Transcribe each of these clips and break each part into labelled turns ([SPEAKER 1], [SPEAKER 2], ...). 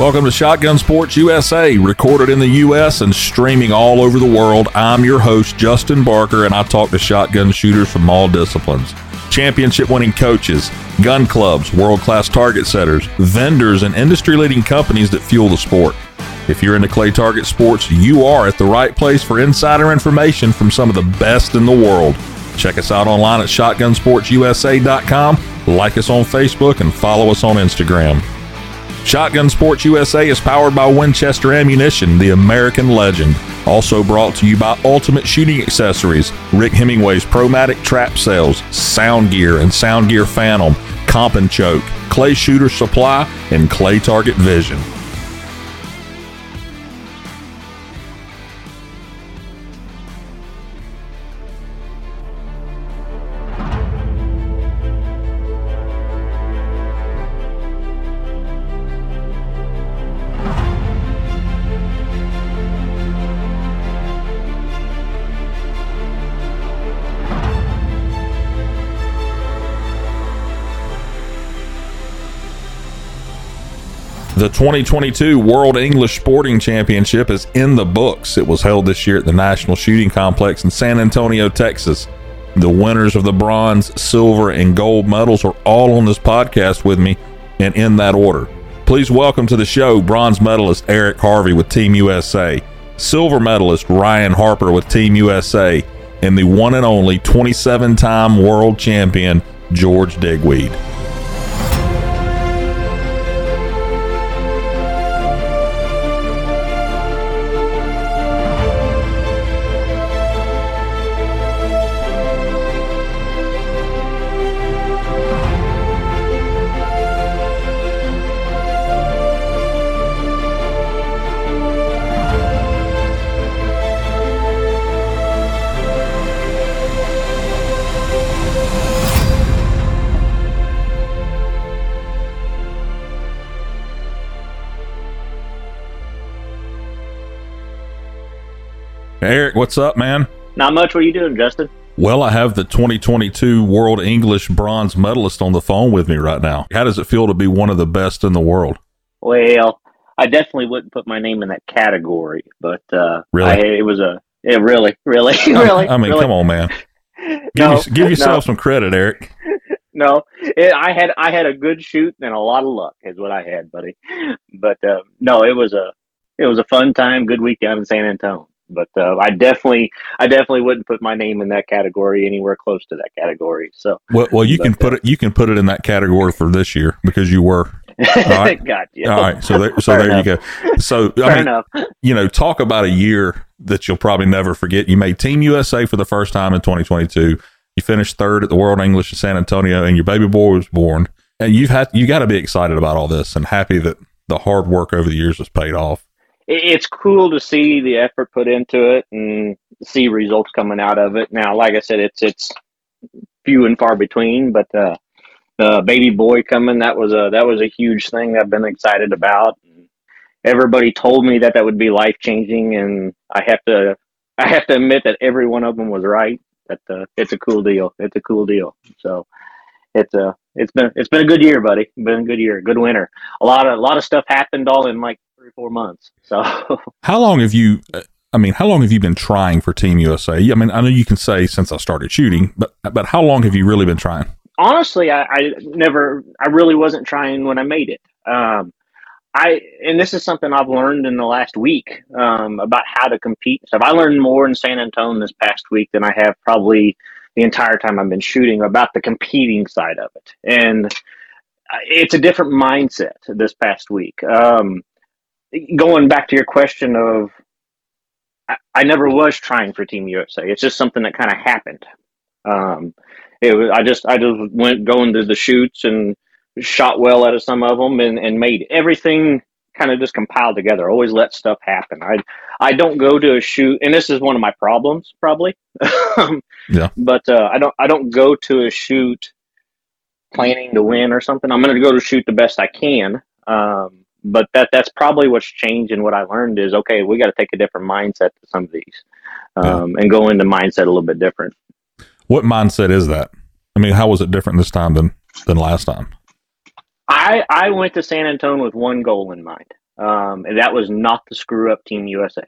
[SPEAKER 1] Welcome to Shotgun Sports USA, recorded in the U.S. and streaming all over the world. I'm your host, Justin Barker, and I talk to shotgun shooters from all disciplines. Championship-winning coaches, gun clubs, world-class target setters, vendors, and industry-leading companies that fuel the sport. If you're into clay target sports, you are at the right place for insider information from some of the best in the world. Check us out online at shotgunsportsusa.com, like us on Facebook, and follow us on Instagram. Shotgun Sports USA is powered by Winchester Ammunition, the American legend. Also brought to you by Ultimate Shooting Accessories, Rick Hemingway's Promatic Trap Sales, Sound Gear and Sound Gear Phantom, Comp and Choke, Clay Shooter Supply, and Clay Target Vision. The 2022 World English Sporting Championship is in the books. It was held this year at the National Shooting Complex in San Antonio, Texas. The winners of the bronze, silver, and gold medals are all on this podcast with me, and in that order. Please welcome to the show bronze medalist Eric Harvey with Team USA, silver medalist Ryan Harper with Team USA, and the one and only 27-time world champion George Digweed. Eric, what's up, man?
[SPEAKER 2] Not much. What are you doing, Justin?
[SPEAKER 1] Well, I have the 2022 World English bronze medalist on the phone with me right now. How does it feel to be one of the best in the world?
[SPEAKER 2] Well, I definitely wouldn't put my name in that category, but
[SPEAKER 1] really?
[SPEAKER 2] Really.
[SPEAKER 1] I mean, come on, man. Give yourself some credit, Eric.
[SPEAKER 2] No, I had a good shoot and a lot of luck is what I had, buddy. But no, it was a fun time, good week down in San Antonio. But I definitely wouldn't put my name in that category anywhere close to that category. So
[SPEAKER 1] well, you can put it in that category for this year because you were. All right.
[SPEAKER 2] Gotcha.
[SPEAKER 1] All right. So there you go. So
[SPEAKER 2] Fair enough.
[SPEAKER 1] Talk about a year that you'll probably never forget. You made Team USA for the first time in 2022. You finished third at the World English in San Antonio, and your baby boy was born. And you got to be excited about all this and happy that the hard work over the years has paid off.
[SPEAKER 2] It's cool to see the effort put into it and see results coming out of it. Now, like I said, it's few and far between, but the baby boy coming, that was a huge thing I've been excited about. Everybody told me that would be life changing, and I have to admit that every one of them was right. That it's a cool deal. It's a cool deal. So it's been a good year, buddy. Been a good year, good winter. A lot of stuff happened all in like 3 or 4 months. So
[SPEAKER 1] how long have you been trying for Team USA? I mean, I know you can say since I started shooting, but how long have you really been trying?
[SPEAKER 2] Honestly, I really wasn't trying when I made it. And this is something I've learned in the last week about how to compete. So I learned more in San Antonio this past week than I have probably the entire time I've been shooting about the competing side of it. And it's a different mindset this past week. Going back to your question of, I never was trying for Team USA. It's just something that kind of happened. I just went going to the shoots and shot well out of some of them and made everything kind of just compiled together. Always let stuff happen. I don't go to a shoot, and this is one of my problems probably.
[SPEAKER 1] Yeah.
[SPEAKER 2] But I don't go to a shoot planning to win or something. I'm going to go to shoot the best I can. But that's probably what's changed, and what I learned is, okay, we got to take a different mindset to some of these, and go into mindset a little bit different.
[SPEAKER 1] What mindset is that? I mean, how was it different this time than last time?
[SPEAKER 2] I went to San Antonio with one goal in mind. And that was not to screw up Team USA.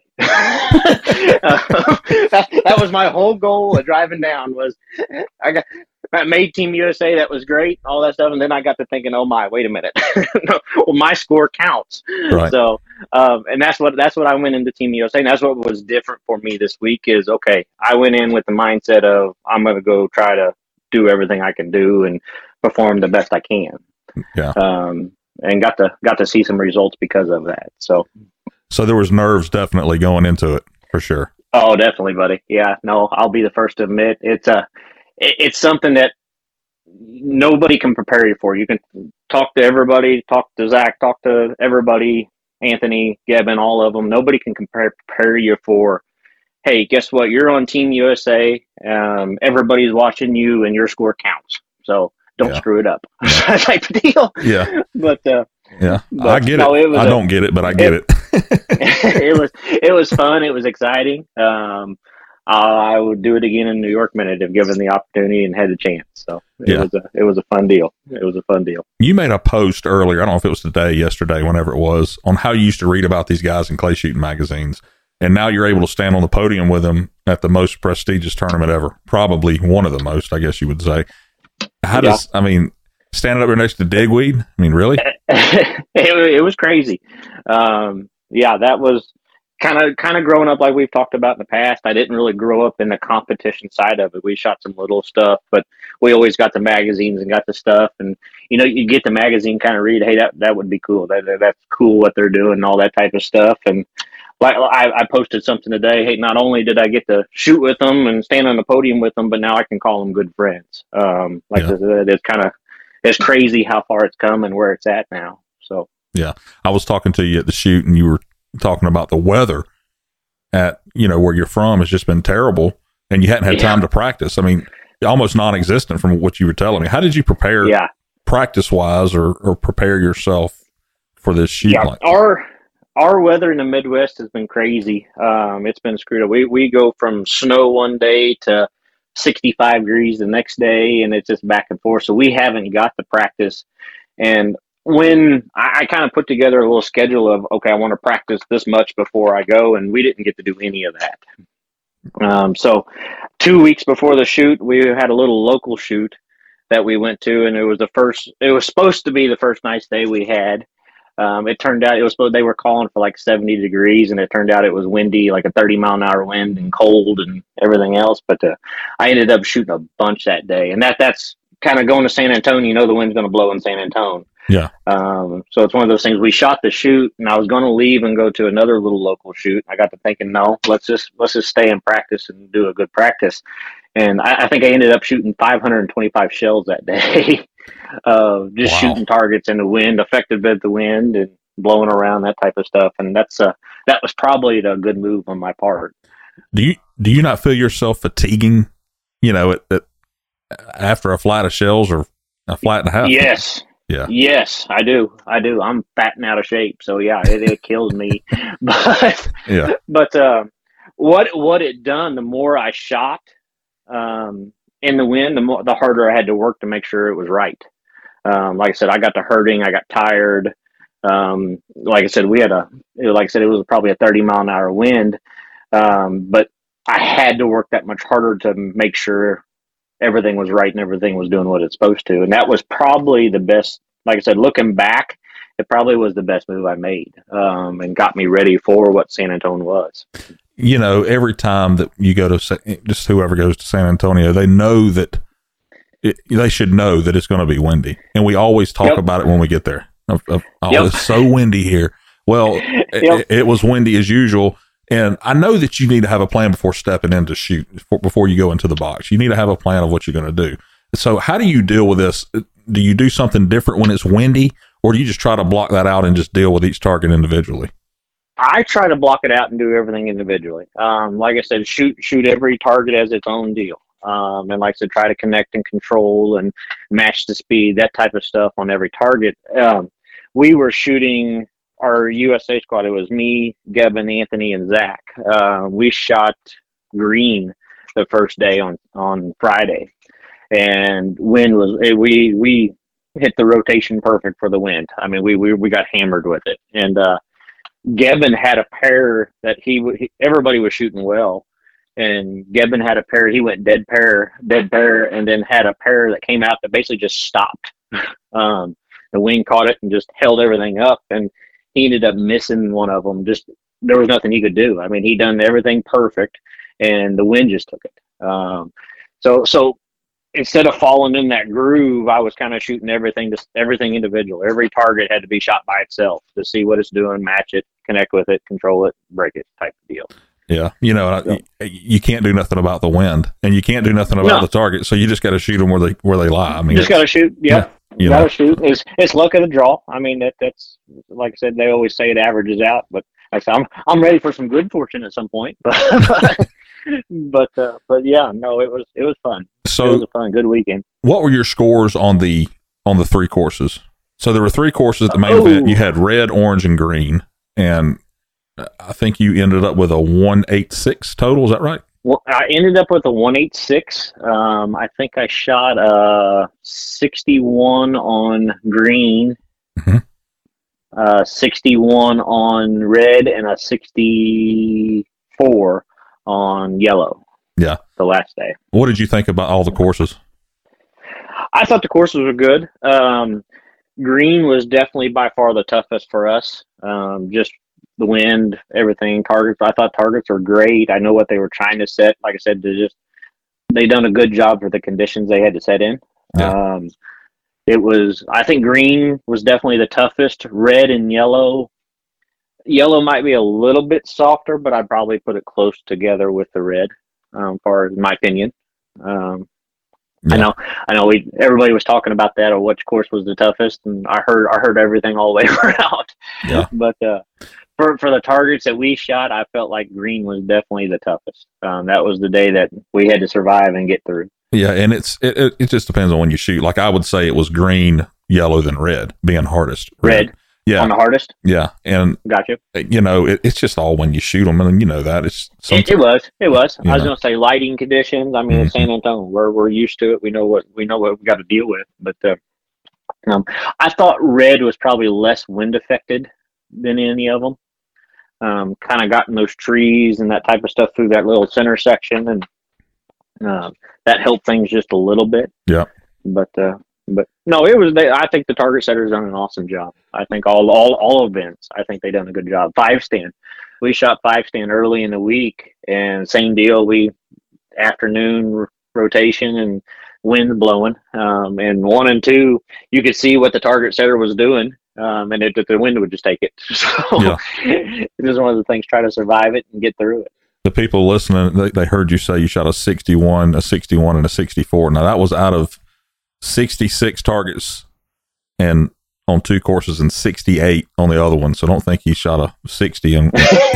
[SPEAKER 2] That was my whole goal of driving down was I made Team USA. That was great, all that stuff. And then I got to thinking, oh my, wait a minute. Well, my score counts.
[SPEAKER 1] Right.
[SPEAKER 2] So, and that's what I went into Team USA. And that's what was different for me this week is, okay, I went in with the mindset of I'm going to go try to do everything I can do and perform the best I can.
[SPEAKER 1] Yeah.
[SPEAKER 2] And got to see some results because of that. So
[SPEAKER 1] there was nerves definitely going into it for sure.
[SPEAKER 2] Oh, definitely, buddy. Yeah, no, I'll be the first to admit it's something that nobody can prepare you for. You can talk to everybody, talk to Zach, talk to everybody, Anthony, Gavin, all of them. Nobody can prepare you for, hey, guess what? You're on Team USA. Everybody's watching you and your score counts. So don't screw it up. Type of deal.
[SPEAKER 1] Yeah.
[SPEAKER 2] But
[SPEAKER 1] I get it. I don't get it, but I get it.
[SPEAKER 2] It was fun. It was exciting. I would do it again in New York minute if given the opportunity and had the chance. So it was a fun deal. It was a fun deal.
[SPEAKER 1] You made a post earlier, I don't know if it was today, yesterday, whenever it was, on how you used to read about these guys in clay shooting magazines. And now you're able to stand on the podium with them at the most prestigious tournament ever. Probably one of the most, I guess you would say. Standing up there next to Digweed, I mean, really?
[SPEAKER 2] It was crazy. That was kind of growing up like we've talked about in the past. I didn't really grow up in the competition side of it. We shot some little stuff, but we always got the magazines and got the stuff. And, you get the magazine, kind of read, hey, that would be cool. That's cool what they're doing and all that type of stuff. And like I posted something today. Hey, not only did I get to shoot with them and stand on the podium with them, but now I can call them good friends. It's crazy how far it's come and where it's at now. So
[SPEAKER 1] yeah, I was talking to you at the shoot, and you were talking about the weather at where you're from has just been terrible, and you hadn't had time to practice. I mean, almost non-existent from what you were telling me. How did you prepare, practice wise, or prepare yourself for this shoot?
[SPEAKER 2] Yeah, our weather in the Midwest has been crazy. It's been screwed up. We go from snow one day to 65 degrees the next day, and it's just back and forth. So we haven't got the practice. And when I kind of put together a little schedule of, okay, I want to practice this much before I go, and we didn't get to do any of that. So 2 weeks before the shoot, we had a little local shoot that we went to, and it was supposed to be the first nice day we had. It turned out they were calling for like 70 degrees, and it turned out it was windy, like a 30-mile-an-hour wind and cold and everything else. But I ended up shooting a bunch that day, and that's kind of going to San Antonio. The wind's going to blow in San Antonio.
[SPEAKER 1] Yeah.
[SPEAKER 2] So it's one of those things. We shot the shoot, and I was going to leave and go to another little local shoot. I got to thinking, no, let's just stay and practice and do a good practice. And I think I ended up shooting 525 shells that day. Just shooting targets in the wind, affected by the wind and blowing around, that type of stuff. And that was probably a good move on my part.
[SPEAKER 1] Do you not feel yourself fatiguing, after a flight of shells or a flight and a half?
[SPEAKER 2] Yes.
[SPEAKER 1] Yeah.
[SPEAKER 2] Yes, I do. I'm fat and out of shape. So yeah, it kills me. But what it done, the more I shot, in the wind, the harder I had to work to make sure it was right. Like I said, I got to hurting, I got tired. Like I said, it was probably a 30-mile-an-hour wind. But I had to work that much harder to make sure everything was right and everything was doing what it's supposed to. And that was probably the best, like I said, looking back, it probably was the best move I made, and got me ready for what San Antonio was.
[SPEAKER 1] Every time that you go to, just whoever goes to San Antonio, they know that they should know that it's going to be windy. And we always talk about it when we get there. It's so windy here. Well, it was windy as usual. And I know that you need to have a plan before stepping in to shoot, before you go into the box. You need to have a plan of what you're going to do. So how do you deal with this? Do you do something different when it's windy, or do you just try to block that out and just deal with each target individually?
[SPEAKER 2] I try to block it out and do everything individually. Like I said, shoot every target as its own deal. And like I said, try to connect and control and match the speed, that type of stuff on every target. We were shooting our USA squad. It was me, Gavin, Anthony, and Zach. We shot green the first day on Friday, and wind was we hit the rotation perfect for the wind. I mean, we got hammered with it, and Gibbon had a pair that everybody was shooting well, and Gibbon had a pair. He went dead pair, and then had a pair that came out that basically just stopped. The wind caught it and just held everything up, and he ended up missing one of them. Just there was nothing he could do. I mean, he done everything perfect, and the wind just took it. So instead of falling in that groove, I was kind of shooting everything individual. Every target had to be shot by itself to see what it's doing, match it, connect with it, control it, break it, type of deal.
[SPEAKER 1] Yeah, you can't do nothing about the wind, and you can't do nothing about the target. So you just got to shoot them where they lie. I mean,
[SPEAKER 2] just got to shoot. Yeah, you got to shoot. It's luck of the draw. I mean, that's like I said. They always say it averages out, but like I said, I'm ready for some good fortune at some point. But yeah, no, it was fun.
[SPEAKER 1] So
[SPEAKER 2] it was a fun, good weekend.
[SPEAKER 1] What were your scores on the 3 courses? So there were 3 courses at the main event. You had red, orange, and green, and I think you ended up with a 186 total. Is that right?
[SPEAKER 2] Well, I ended up with a 186. I think I shot a 61 on green, 61 on red, and a 64 on yellow.
[SPEAKER 1] Yeah.
[SPEAKER 2] The last day.
[SPEAKER 1] What did you think about all the courses?
[SPEAKER 2] I thought the courses were good. Green was definitely by far the toughest for us. Just the wind, everything, targets. I thought targets were great. I know what they were trying to set. Like I said, they done a good job for the conditions they had to set in. Yeah. I think green was definitely the toughest. Red and yellow might be a little bit softer, but I'd probably put it close together with the red, far as my opinion. Yeah. I know. Everybody was talking about that, or which course was the toughest, and I heard everything all the way around. Yeah. But for the targets that we shot, I felt like green was definitely the toughest. That was the day that we had to survive and get through.
[SPEAKER 1] Yeah, and it just depends on when you shoot. Like I would say, it was green, yellow, then red being hardest.
[SPEAKER 2] Red. Yeah. On the hardest?
[SPEAKER 1] Yeah. And
[SPEAKER 2] gotcha.
[SPEAKER 1] It's just all when you shoot them, and that it's
[SPEAKER 2] it was. I was going to say lighting conditions. I mean, in San Antonio, we're used to it. We know what we got to deal with. But I thought red was probably less wind affected than any of them. Kind of got in those trees and that type of stuff through that little center section, and that helped things just a little bit.
[SPEAKER 1] Yeah.
[SPEAKER 2] But no, it was. I think the target setters done an awesome job. I think all events. I think they done a good job. 5-stand, we shot 5-stand early in the week, and same deal. We afternoon rotation and wind blowing. And 1 and 2, you could see what the target setter was doing, and the wind would just take it. So it was one of the things. Try to survive it and get through it.
[SPEAKER 1] The people listening, they heard you say you shot a 61, and a 64. Now that was out of 66 targets and on 2 courses and 68 on the other one. So I don't think he shot a 60. Yeah.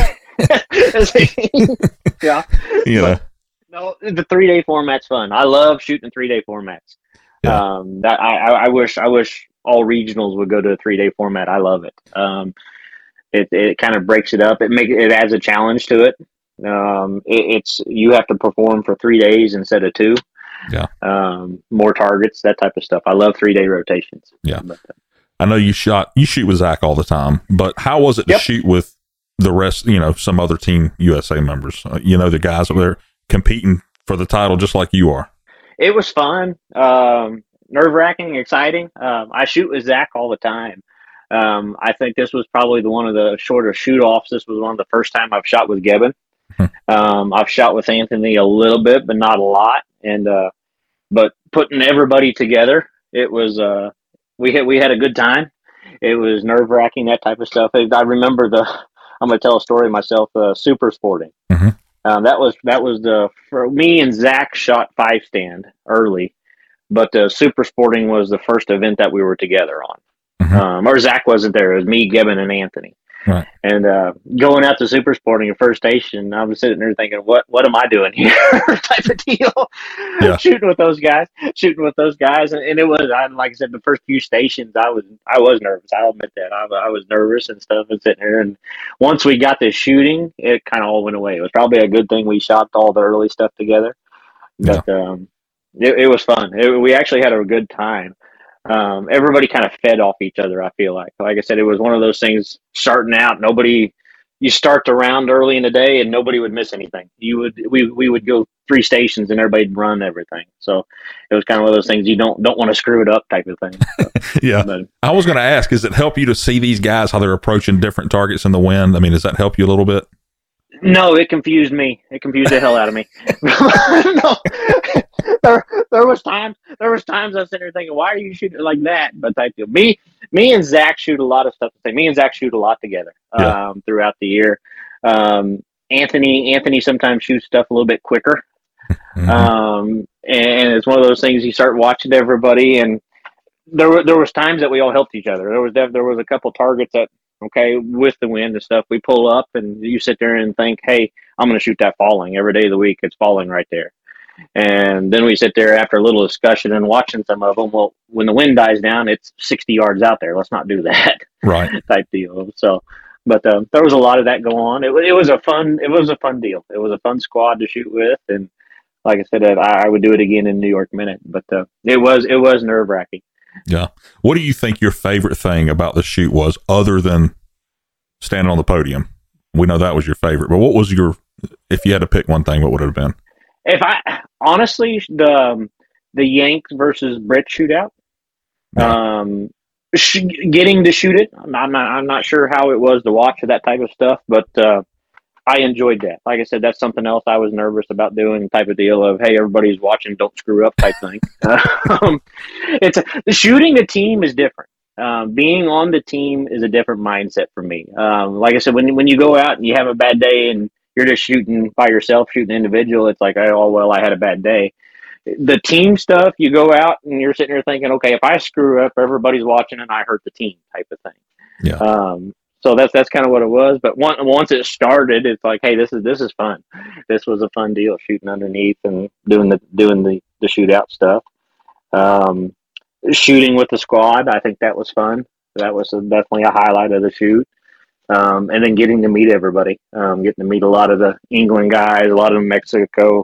[SPEAKER 2] No, the 3-day format's fun. I love shooting 3-day formats. Yeah. I wish all regionals would go to a 3-day format. I love it. It kind of breaks it up. It adds a challenge to it. It's you have to perform for 3 days instead of 2.
[SPEAKER 1] Yeah.
[SPEAKER 2] More targets, that type of stuff. I love 3-day rotations.
[SPEAKER 1] Yeah. But, I know you shoot with Zach all the time, but how was it to shoot with the rest, some other Team USA members, the guys over there competing for the title just like you are?
[SPEAKER 2] It was fun. Nerve-wracking, exciting. I shoot with Zach all the time. I think this was probably one of the shorter shoot-offs. This was one of the first time I've shot with Gibbon. I've shot with Anthony a little bit, but not a lot. And but putting everybody together, it was we had a good time. It was nerve-wracking, that type of stuff. I remember I'm going to tell a story myself. Super sporting.
[SPEAKER 1] Mm-hmm.
[SPEAKER 2] That was for me and Zach shot 5-stand early, but super sporting was the first event that we were together on. Mm-hmm. Or Zach wasn't there. It was me, Gibbon, and Anthony.
[SPEAKER 1] Right.
[SPEAKER 2] And going out to super sporting at first station, I was sitting there thinking, what am I doing here? Type of deal. Yeah. Shooting with those guys. And it was, like I said, the first few stations, I was nervous. I'll admit that. I was nervous and stuff and sitting there. And once we got to shooting, it kind of all went away. It was probably a good thing we shot all the early stuff together. But it was fun. We actually had a good time. Everybody kind of fed off each other, I feel like. Like I said, it was one of those things starting out. Nobody you start the round early in the day and nobody would miss anything. We would go 3 stations and everybody'd run everything. So it was kind of one of those things you don't want to screw it up type of thing. So,
[SPEAKER 1] yeah. But I was going to ask, does it help you to see these guys, how they're approaching different targets in the wind? I mean, does that help you a little bit?
[SPEAKER 2] No, it confused me. It confused the hell out of me. No. There was times I was sitting there thinking, why are you shooting like that? But type deal. Me and Zach shoot a lot of stuff. Me and Zach shoot a lot together throughout the year. Anthony sometimes shoots stuff a little bit quicker. Mm-hmm. And it's one of those things you start watching everybody, and there was times that we all helped each other. There was a couple targets that, okay, with the wind and stuff, we pull up and you sit there and think, hey, I'm going to shoot that falling every day of the week. It's falling right there. And then we sit there after a little discussion and watching some of them. Well, when the wind dies down, it's 60 yards out there. Let's not do that.
[SPEAKER 1] Right.
[SPEAKER 2] Type deal. So, but there was a lot of that go on. It was a fun deal. It was a fun squad to shoot with. And like I said, I would do it again in New York Minute, but it was nerve wracking.
[SPEAKER 1] Yeah. What do you think your favorite thing about the shoot was, other than standing on the podium? We know that was your favorite, but what was if you had to pick one thing, what would it have been?
[SPEAKER 2] If I honestly, the Yanks versus Brett shootout, getting to shoot it, I'm not sure how it was to watch that type of stuff, but I enjoyed that. Like I said, that's something else I was nervous about doing, type of deal of, hey, everybody's watching, don't screw up type thing. Shooting the team is different. Being on the team is a different mindset for me. Like I said, when you go out and you have a bad day and you're just shooting by yourself, shooting individual, it's like, oh, well, I had a bad day. The team stuff, you go out and you're sitting there thinking, okay, if I screw up, everybody's watching and I hurt the team type of thing.
[SPEAKER 1] Yeah.
[SPEAKER 2] So that's kind of what it was. But once it started, it's like, hey, this is fun. This was a fun deal, shooting underneath and doing the shootout stuff. Shooting with the squad, I think that was fun. That was definitely a highlight of the shoot. And then getting to meet everybody, getting to meet a lot of the England guys, a lot of Mexico,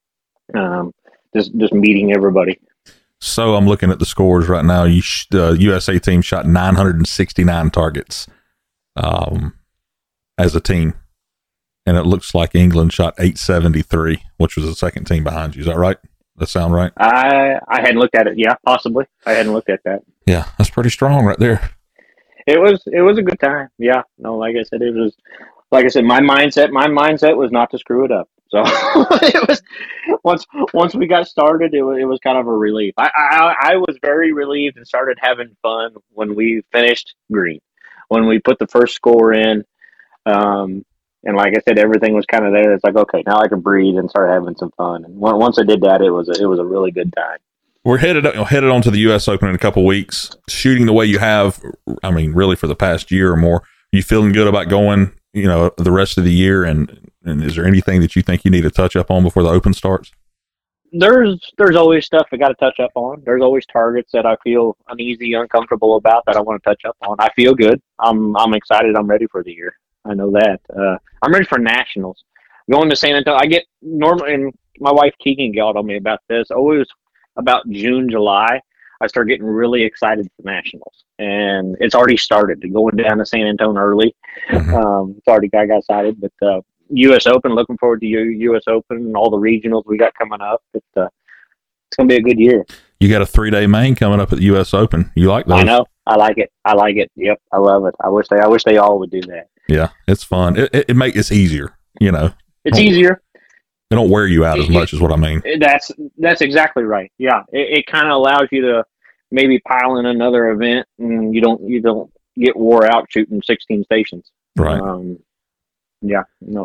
[SPEAKER 2] just meeting everybody.
[SPEAKER 1] So I'm looking at the scores right now. The USA team shot 969 targets as a team, and it looks like England shot 873, which was the second team behind you. Is that right? That sound right?
[SPEAKER 2] I hadn't looked at it. Yeah, possibly. I hadn't looked at that.
[SPEAKER 1] Yeah, that's pretty strong right there.
[SPEAKER 2] It was a good time. Yeah. No, like I said, my mindset was not to screw it up. So it was once we got started, it was kind of a relief. I was very relieved and started having fun when we finished green, when we put the first score in. And like I said, everything was kind of there. It's like, okay, now I can breathe and start having some fun. And once I did that, it was a really good time.
[SPEAKER 1] We're headed on to the U.S. Open in a couple weeks. Shooting the way you have, I mean, really for the past year or more, are you feeling good about going, the rest of the year? And is there anything that you think you need to touch up on before the Open starts?
[SPEAKER 2] There's always stuff I got to touch up on. There's always targets that I feel uneasy, uncomfortable about that I want to touch up on. I feel good. I'm excited. I'm ready for the year. I know that. I'm ready for nationals. Going to San Antonio, I get normally, and my wife Keegan yelled on me about this. Always about June, July, I start getting really excited for nationals, and it's already started. Going down to San Antonio early. Mm-hmm. It's already got excited, but U.S. Open. Looking forward to U.S. Open and all the regionals we got coming up. It's going to be a good year.
[SPEAKER 1] You got a 3-day main coming up at the U.S. Open. You like those?
[SPEAKER 2] I know. I like it. Yep, I love it. I wish they all would do that.
[SPEAKER 1] Yeah, it's fun. It makes it easier.
[SPEAKER 2] It's easier.
[SPEAKER 1] They don't wear you out as much, is what I mean.
[SPEAKER 2] That's exactly right. Yeah, it kind of allows you to maybe pile in another event, and you don't get wore out shooting 16 stations.
[SPEAKER 1] Right.
[SPEAKER 2] Yeah. No,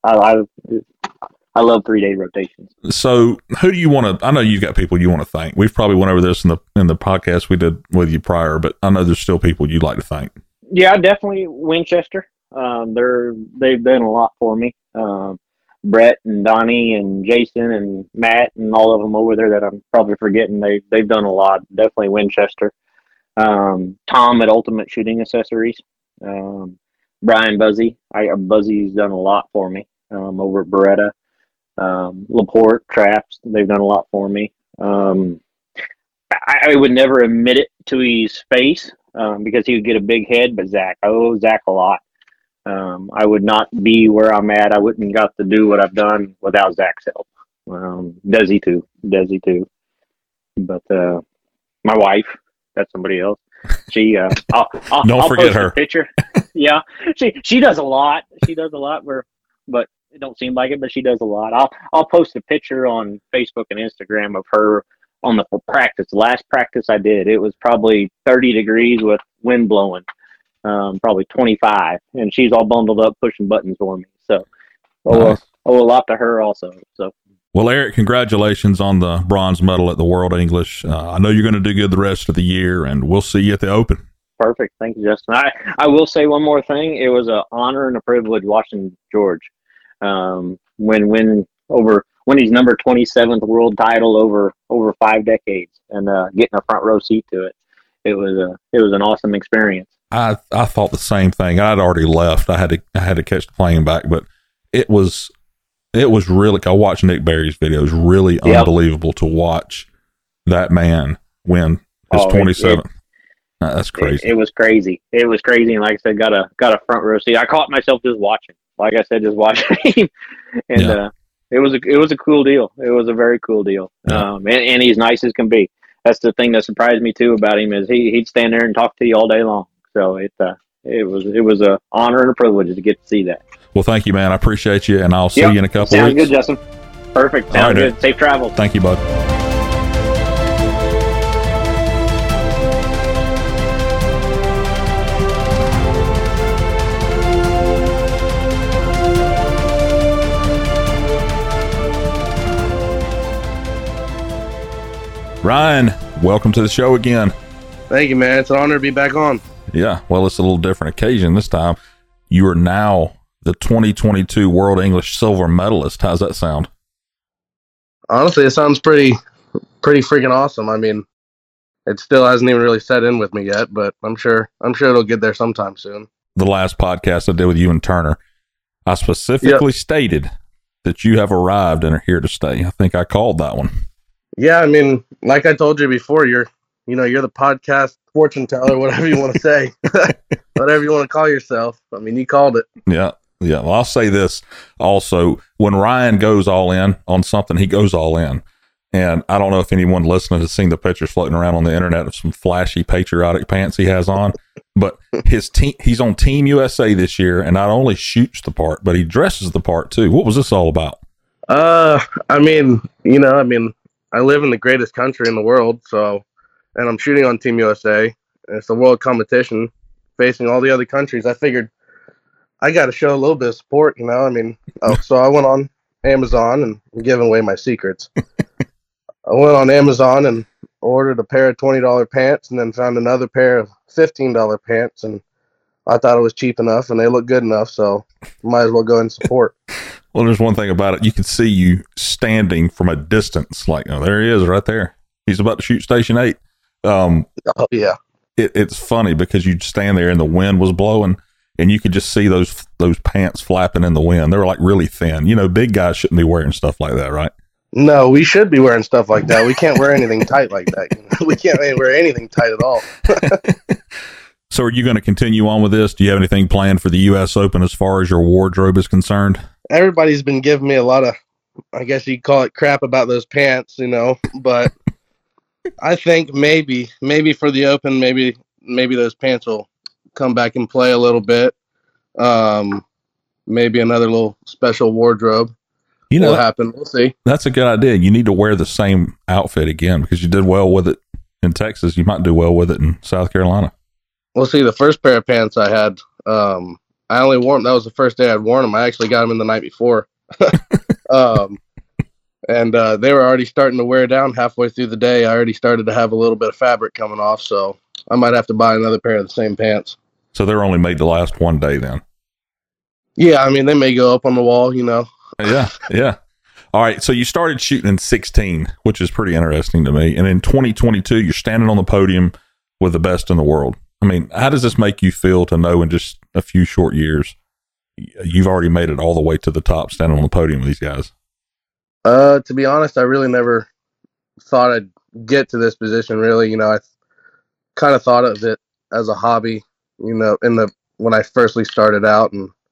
[SPEAKER 2] I love 3-day rotations.
[SPEAKER 1] So who do you want to, I know you've got people you want to thank. We've probably went over this in the podcast we did with you prior, but I know there's still people you'd like to thank.
[SPEAKER 2] Yeah, definitely Winchester. They've done a lot for me. Brett and Donnie and Jason and Matt and all of them over there that I'm probably forgetting. They've done a lot. Definitely Winchester. Tom at Ultimate Shooting Accessories. Brian Buzzy. Buzzy's done a lot for me over at Beretta. Laporte Traps. They've done a lot for me. I would never admit it to his face because he would get a big head, but Zach. I owe Zach a lot. I would not be where I'm at. I wouldn't got to do what I've done without Zach's help. Desi too. But my wife, that's somebody else. She, I'll
[SPEAKER 1] forget
[SPEAKER 2] post
[SPEAKER 1] her.
[SPEAKER 2] a picture. Yeah, she does a lot. But it don't seem like it. But she does a lot. I'll post a picture on Facebook and Instagram of her on the practice. The last practice I did, it was probably 30 degrees with wind blowing, probably 25, and she's all bundled up pushing buttons for me. So,
[SPEAKER 1] Nice.
[SPEAKER 2] a lot to her also. So.
[SPEAKER 1] Well, Eric, congratulations on the bronze medal at the World English. I know you're going to do good the rest of the year, and we'll see you at the Open.
[SPEAKER 2] Perfect. Thank you, Justin. I will say one more thing. It was an honor and a privilege watching George when he's number 27th world title over 5 decades and getting a front row seat to it. It was an awesome experience.
[SPEAKER 1] I thought the same thing. I'd already left. I had to catch the plane back, but it was really. I watched Nick Berry's video. It was really unbelievable to watch that man win his 27th. That's crazy.
[SPEAKER 2] It was crazy. It was crazy, and like I said, got a front row seat. I caught myself just watching. Like I said, just watching him, and it was a cool deal. It was a very cool deal.
[SPEAKER 1] Yeah.
[SPEAKER 2] And he's nice as can be. That's the thing that surprised me too about him is he'd stand there and talk to you all day long. So it was a honor and a privilege to get to see that.
[SPEAKER 1] Well, thank you, man. I appreciate you, and I'll see you in a couple
[SPEAKER 2] Sounds
[SPEAKER 1] weeks.
[SPEAKER 2] good, Justin. Perfect. Sounds good. Dude. Safe travels.
[SPEAKER 1] Thank you, bud. Ryan, welcome to the show again.
[SPEAKER 3] Thank you, man. It's an honor to be back on.
[SPEAKER 1] Yeah, well, it's a little different occasion this time. You are now the 2022 World English silver medalist. How's that sound?
[SPEAKER 3] Honestly, it sounds pretty freaking awesome. I mean, it still hasn't even really set in with me yet, but I'm sure it'll get there sometime soon.
[SPEAKER 1] The last podcast I did with you and Turner, I specifically stated that you have arrived and are here to stay. I think I called that one.
[SPEAKER 3] Yeah, I mean, like I told you before, you're the podcast fortune teller, whatever you want to say, whatever you want to call yourself. I mean, you called it.
[SPEAKER 1] Yeah. Well, I'll say this also. When Ryan goes all in on something, he goes all in. And I don't know if anyone listening has seen the pictures floating around on the internet of some flashy patriotic pants he has on, but his team, he's on Team USA this year, and not only shoots the part, but he dresses the part too. What was this all about?
[SPEAKER 3] I mean, I live in the greatest country in the world, and I'm shooting on Team USA. And it's a world competition facing all the other countries. I figured I got to show a little bit of support, so I went on Amazon and giving away my secrets. I went on Amazon and ordered a pair of $20 pants and then found another pair of $15 pants, and I thought it was cheap enough and they look good enough, so might as well go and support.
[SPEAKER 1] Well, there's one thing about it. You can see you standing from a distance. Like, oh, there he is right there. He's about to shoot Station 8.
[SPEAKER 3] Oh, yeah.
[SPEAKER 1] It's funny because you'd stand there and the wind was blowing and you could just see those pants flapping in the wind. They were like really thin. Big guys shouldn't be wearing stuff like that, right?
[SPEAKER 3] No, we should be wearing stuff like that. We can't wear anything tight like that. We can't wear anything tight at all.
[SPEAKER 1] So are you going to continue on with this? Do you have anything planned for the U.S. Open as far as your wardrobe is concerned?
[SPEAKER 3] Everybody's been giving me a lot of, I guess you'd call it crap about those pants, but I think maybe for the Open, maybe those pants will come back and play a little bit. Maybe another little special wardrobe will happen. We'll see.
[SPEAKER 1] That's a good idea. You need to wear the same outfit again because you did well with it in Texas. You might do well with it in South Carolina.
[SPEAKER 3] We'll see. The first pair of pants I had, I only wore them. That was the first day I'd worn them. I actually got them in the night before. And they were already starting to wear down halfway through the day. I already started to have a little bit of fabric coming off, so I might have to buy another pair of the same pants.
[SPEAKER 1] So they're only made to last one day then?
[SPEAKER 3] Yeah, they may go up on the wall,
[SPEAKER 1] Yeah. All right, so you started shooting in 16, which is pretty interesting to me. And in 2022, you're standing on the podium with the best in the world. How does this make you feel to know in just a few short years you've already made it all the way to the top, standing on the podium with these guys?
[SPEAKER 3] To be honest, I really never thought I'd get to this position, really. I kind of thought of it as a hobby, when I firstly started out, and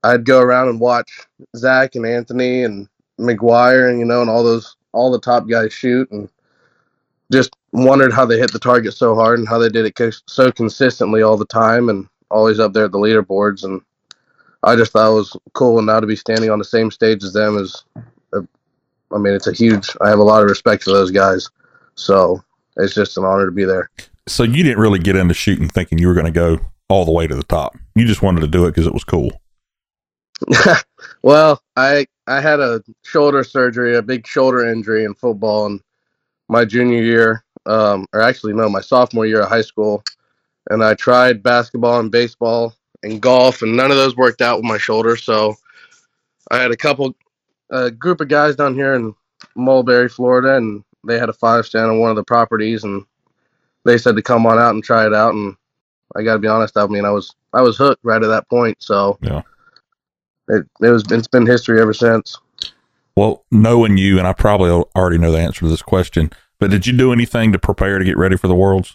[SPEAKER 3] I'd go around and watch Zach and Anthony and McGuire and, and all the top guys shoot, and just wondered how they hit the target so hard and how they did it so consistently all the time and always up there at the leaderboards. And I just thought it was cool. And now to be standing on the same stage as them it's a huge, I have a lot of respect for those guys. So it's just an honor to be there.
[SPEAKER 1] So you didn't really get into shooting thinking you were going to go all the way to the top. You just wanted to do it because it was cool.
[SPEAKER 3] Well, I had a shoulder surgery, a big shoulder injury in football in my junior year, my sophomore year of high school. And I tried basketball and baseball and golf, and none of those worked out with my shoulder. So I had a group of guys down here in Mulberry, Florida, and they had a 5-stand on one of the properties, and they said to come on out and try it out. And I got to be honest, I was hooked right at that point. So
[SPEAKER 1] yeah,
[SPEAKER 3] it's been history ever since.
[SPEAKER 1] Well, knowing you, and I probably already know the answer to this question, but did you do anything to prepare to get ready for the Worlds?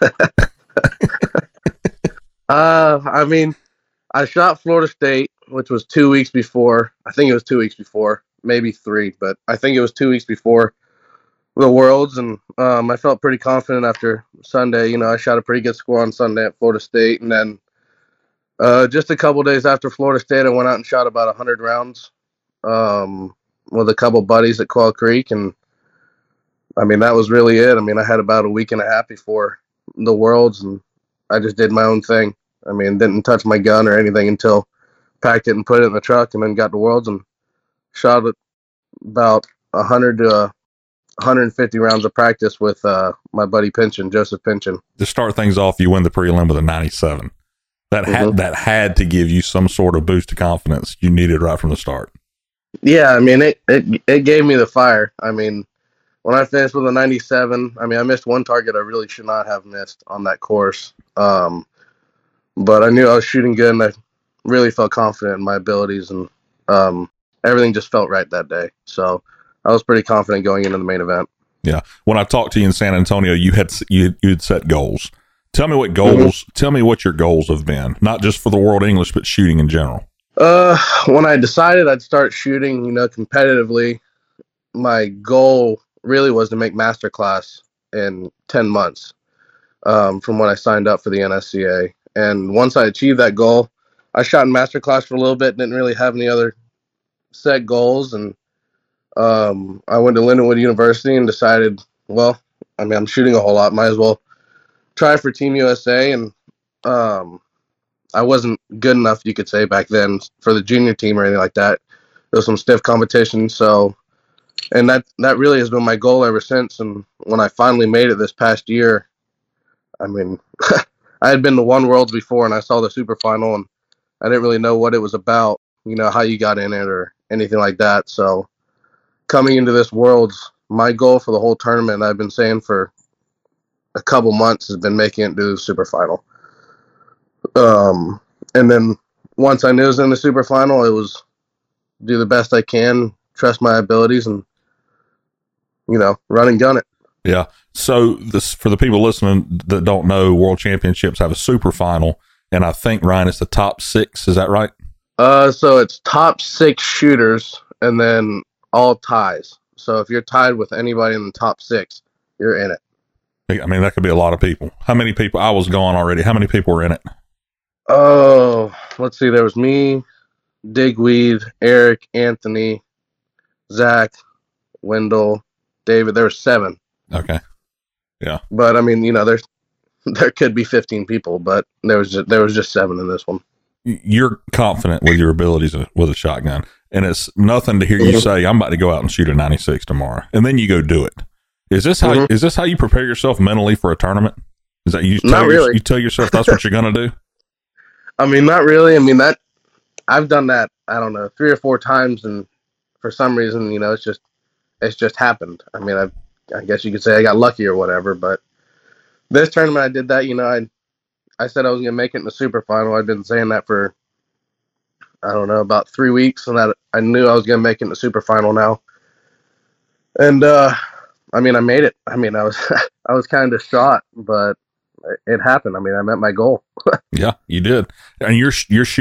[SPEAKER 3] I shot Florida State, which was 2 weeks before. I think it was 2 weeks before, maybe 3, but I think it was 2 weeks before the Worlds, and I felt pretty confident after Sunday. I shot a pretty good score on Sunday at Florida State, and then just a couple days after Florida State, I went out and shot about 100 rounds with a couple buddies at Quail Creek, and that was really it. I had about a week and a half before the Worlds, and I just did my own thing. Didn't touch my gun or anything until packed it and put it in the truck, and then got to Worlds and shot it about 100 to 150 rounds of practice with my buddy Joseph Pinchin.
[SPEAKER 1] To start things off, you win the prelim with a 97. That had to give you some sort of boost of confidence you needed right from the start.
[SPEAKER 3] Yeah, it gave me the fire. When I finished with a 97, I missed one target I really should not have missed on that course. But I knew I was shooting good, and I really felt confident in my abilities, and everything just felt right that day. So I was pretty confident going into the main event.
[SPEAKER 1] Yeah. When I talked to you in San Antonio, you had set goals. Tell me what goals. Mm-hmm. Tell me what your goals have been, not just for the World English, but shooting in general.
[SPEAKER 3] When I decided I'd start shooting, competitively, my goal really was to make Masterclass in 10 months from when I signed up for the NSCA. And once I achieved that goal, I shot in Masterclass for a little bit, didn't really have any other set goals. And I went to Lindenwood University and decided, well, I'm shooting a whole lot. Might as well try for Team USA. And I wasn't good enough, you could say, back then for the junior team or anything like that. There was some stiff competition. So, and that really has been my goal ever since. And when I finally made it this past year, I had been to one Worlds before, and I saw the super final, and I didn't really know what it was about, how you got in it or anything like that. So coming into this Worlds, my goal for the whole tournament, I've been saying for a couple months, has been making it to the super final. And then once I knew it was in the super final, it was do the best I can, trust my abilities, and, run and gun it.
[SPEAKER 1] Yeah. So this, for the people listening that don't know, World Championships have a super final, and I think, Ryan, it's the top 6. Is that right?
[SPEAKER 3] So it's top 6 shooters and then all ties. So if you're tied with anybody in the top 6, you're in it.
[SPEAKER 1] That could be a lot of people. How many people? I was gone already. How many people were in it?
[SPEAKER 3] Oh, let's see. There was me, Digweed, Eric, Anthony, Zach, Wendell, David. There were 7.
[SPEAKER 1] Okay. Yeah.
[SPEAKER 3] But there could be 15 people, but there was just 7 in this one.
[SPEAKER 1] You're confident with your abilities with a shotgun, and it's nothing to hear you say, I'm about to go out and shoot a 96 tomorrow, and then you go do it. Is this how you prepare yourself mentally for a tournament? Is that you tell yourself that's what you're going to do?
[SPEAKER 3] Not really. I've done that, I don't know, 3 or 4 times, and for some reason, it's just happened. I guess you could say I got lucky or whatever, but this tournament I did that. I said I was going to make it in the super final. I've been saying that for, I don't know, about 3 weeks, and that I knew I was going to make it in the super final now. And I made it. I was kind of distraught, but it happened. I met my goal.
[SPEAKER 1] Yeah, you did. And you're shooting that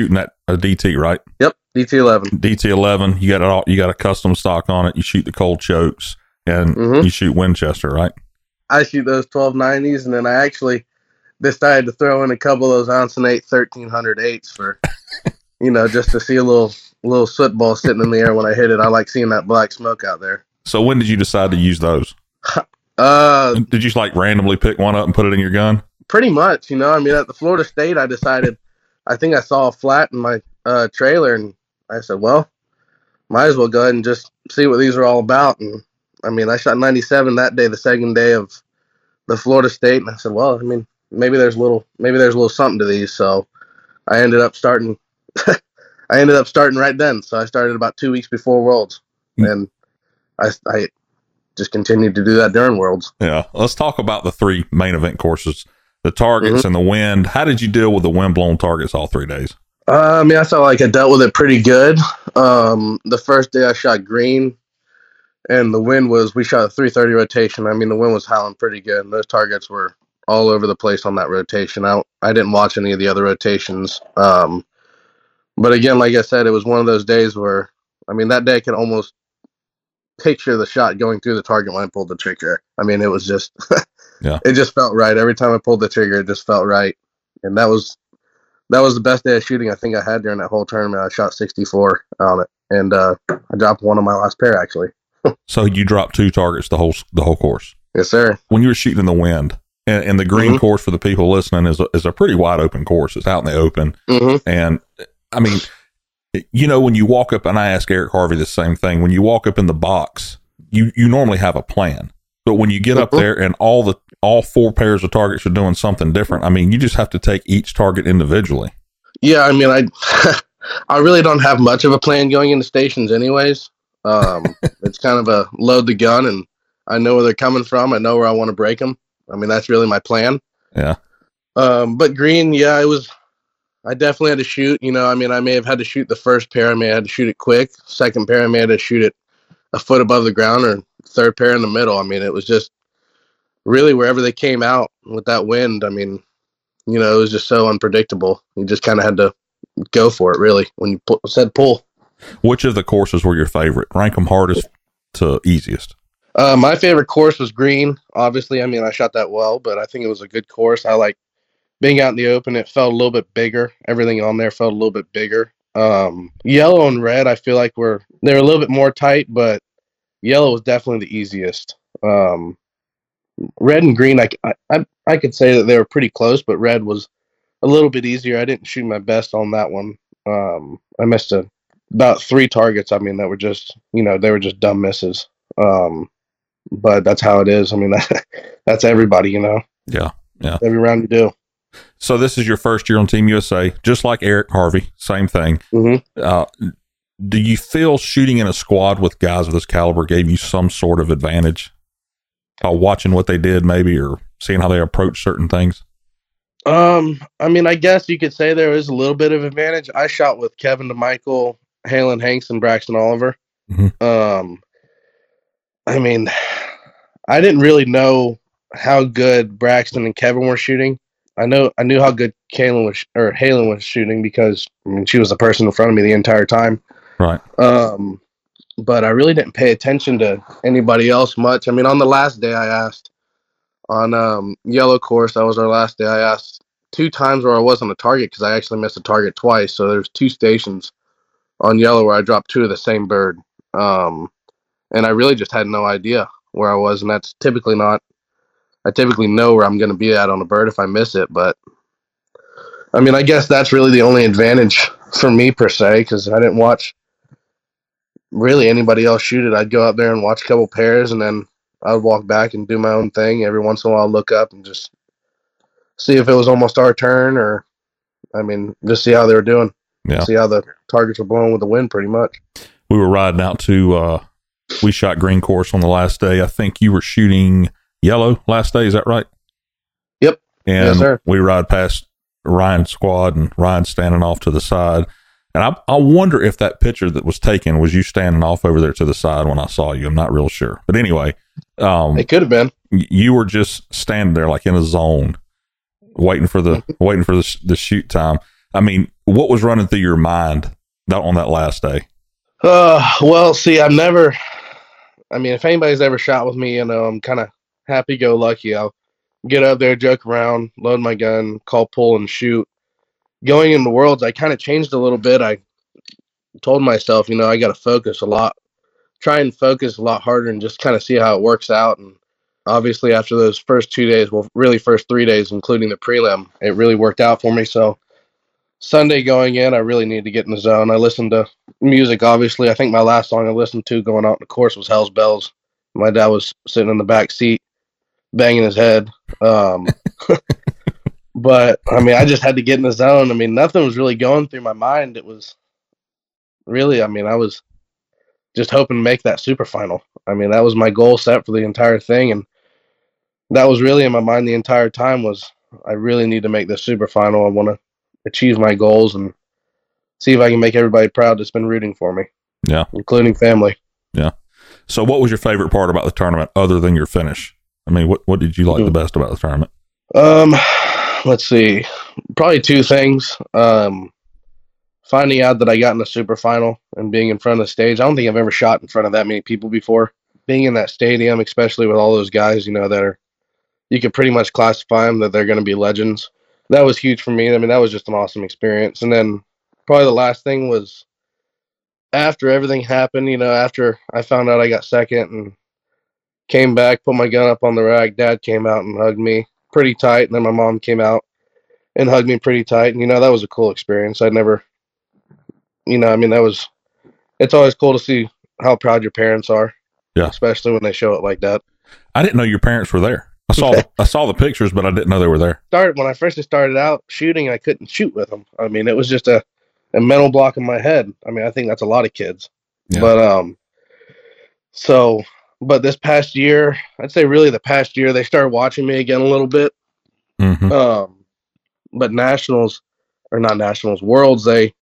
[SPEAKER 1] a DT, right?
[SPEAKER 3] Yep, DT11.
[SPEAKER 1] DT11. You got it all. You got a custom stock on it. You shoot the cold chokes, and you shoot Winchester, right?
[SPEAKER 3] I shoot those 1290s, and then I actually decided to throw in a couple of those Onsonate 1308s for, just to see a little soot ball sitting in the air when I hit it. I like seeing that black smoke out there.
[SPEAKER 1] So when did you decide to use those? Did you just randomly pick one up and put it in your gun?
[SPEAKER 3] Pretty much, at the Florida State, I decided, I think I saw a flat in my trailer, and I said, well, might as well go ahead and just see what these are all about. And I shot 97 that day, the second day of the Florida State, and I said, well, maybe there's a little something to these. So I ended up starting. Right then. So I started about 2 weeks before Worlds, and I just continued to do that during Worlds.
[SPEAKER 1] Yeah, let's talk about the 3 main event courses, the targets and the wind. How did you deal with the wind blown targets all 3 days?
[SPEAKER 3] I felt like I dealt with it pretty good. The first day I shot green, and the wind we shot a 330 rotation. The wind was howling pretty good, and those targets were all over the place on that rotation. I didn't watch any of the other rotations. But again, like I said, it was one of those days where, that day I could almost picture the shot going through the target when I pulled the trigger. It was just, it just felt right. Every time I pulled the trigger, it just felt right. And that was the best day of shooting I think I had during that whole tournament. I shot 64 on it, and I dropped one on my last pair, actually.
[SPEAKER 1] So you dropped 2 targets the whole course?
[SPEAKER 3] Yes, sir.
[SPEAKER 1] When you were shooting in the wind, and the green course, for the people listening, is a pretty wide open course. It's out in the open. And when you walk up, and I ask Eric Harvey the same thing, when you walk up in the box, you normally have a plan. But when you get up there and all 4 pairs of targets are doing something different, you just have to take each target individually.
[SPEAKER 3] Yeah, I really don't have much of a plan going into stations anyways. It's kind of a load the gun, and I know where they're coming from. I know where I want to break them. That's really my plan.
[SPEAKER 1] Yeah.
[SPEAKER 3] But green, I definitely had to shoot. I may have had to shoot the first pair. I may have had to shoot it quick. Second pair, I may have had to shoot it a foot above the ground, or third pair in the middle. It was just really wherever they came out with that wind. It was just so unpredictable. You just kind of had to go for it, really, when you said pull.
[SPEAKER 1] Which of the courses were your favorite? Rank them hardest to easiest.
[SPEAKER 3] My favorite course was green. Obviously, I shot that well, but I think it was a good course. I like being out in the open. It felt a little bit bigger. Everything on there felt a little bit bigger. Yellow and red, I feel like they're a little bit more tight, but yellow was definitely the easiest. Red and green, I could say that they were pretty close, but red was a little bit easier. I didn't shoot my best on that one. I missed about 3 targets. That were just, they were just dumb misses. But that's how it is. That's everybody,
[SPEAKER 1] Yeah.
[SPEAKER 3] Every round you do.
[SPEAKER 1] So this is your first year on Team USA, just like Eric Harvey, same thing. Do you feel shooting in a squad with guys of this caliber gave you some sort of advantage? Watching what they did, maybe, or seeing how they approach certain things?
[SPEAKER 3] I guess you could say there is a little bit of advantage. I shot with Kevin DeMichael, Halen Hanks, and Braxton Oliver. I didn't really know how good Braxton and Kevin were shooting. I knew how good Halen was shooting because she was the person in front of me the entire time.
[SPEAKER 1] Right.
[SPEAKER 3] But I really didn't pay attention to anybody else much. On the last day I asked on yellow course, that was our last day. I asked 2 times where I was on the target because I actually missed a target twice. So there's 2 stations on yellow where I dropped 2 of the same bird. And I really just had no idea where I was, and that's typically not. I typically know where I'm going to be at on a bird if I miss it, but I guess that's really the only advantage for me per se, because I didn't watch really anybody else shoot it. I'd go out there and watch a couple pairs, and then I would walk back and do my own thing. Every once in a while, I'd look up and just see if it was almost our turn, or just see how they were doing.
[SPEAKER 1] Yeah.
[SPEAKER 3] See how the targets were blowing with the wind, pretty much.
[SPEAKER 1] We were riding out to. We shot green course on the last day. I think you were shooting yellow last day. Is that right?
[SPEAKER 3] Yep.
[SPEAKER 1] And
[SPEAKER 3] yes, sir.
[SPEAKER 1] We ride past Ryan's squad, and Ryan's standing off to the side. And I wonder if that picture that was taken was you standing off over there to the side when I saw you. I'm not real sure. But anyway.
[SPEAKER 3] It could have been.
[SPEAKER 1] You were just standing there like in a zone, waiting for the shoot time. What was running through your mind on that last day?
[SPEAKER 3] Well, see, if anybody's ever shot with me, I'm kind of happy-go-lucky. I'll get up there, joke around, load my gun, call pull, and shoot. Going into Worlds, I kind of changed a little bit. I told myself, I got to focus a lot, try and focus a lot harder and just kind of see how it works out. And obviously after those first 2 days, well, really first 3 days, including the prelim, it really worked out for me. So Sunday going in, I really needed to get in the zone. I listened to music, obviously. I think my last song I listened to going out in the course was Hell's Bells. My dad was sitting in the back seat, banging his head. But, I just had to get in the zone. Nothing was really going through my mind. It was really, I was just hoping to make that super final. That was my goal set for the entire thing. And that was really in my mind the entire time was I really need to make this super final. I want to achieve my goals and see if I can make everybody proud that's been rooting for me.
[SPEAKER 1] Yeah.
[SPEAKER 3] Including family.
[SPEAKER 1] Yeah. So what was your favorite part about the tournament other than your finish? What did you like the best about the tournament?
[SPEAKER 3] Let's see. Probably two things. Finding out that I got in the super final and being in front of the stage. I don't think I've ever shot in front of that many people before. Being in that stadium, especially with all those guys, that are, you could pretty much classify them that they're going to be legends. That was huge for me. That was just an awesome experience. And then probably the last thing was after everything happened, after I found out I got second and came back, put my gun up on the rack, Dad came out and hugged me pretty tight. And then my mom came out and hugged me pretty tight. And, that was a cool experience. I'd never, it's always cool to see how proud your parents are.
[SPEAKER 1] Yeah.
[SPEAKER 3] Especially when they show it like that.
[SPEAKER 1] I didn't know your parents were there. I saw the pictures, but I didn't know they were there.
[SPEAKER 3] When I first started out shooting, I couldn't shoot with them. It was just a mental block in my head. I think that's a lot of kids. Yeah. But this past year, I'd say really the past year, they started watching me again a little bit.
[SPEAKER 1] Mm-hmm.
[SPEAKER 3] But Worlds,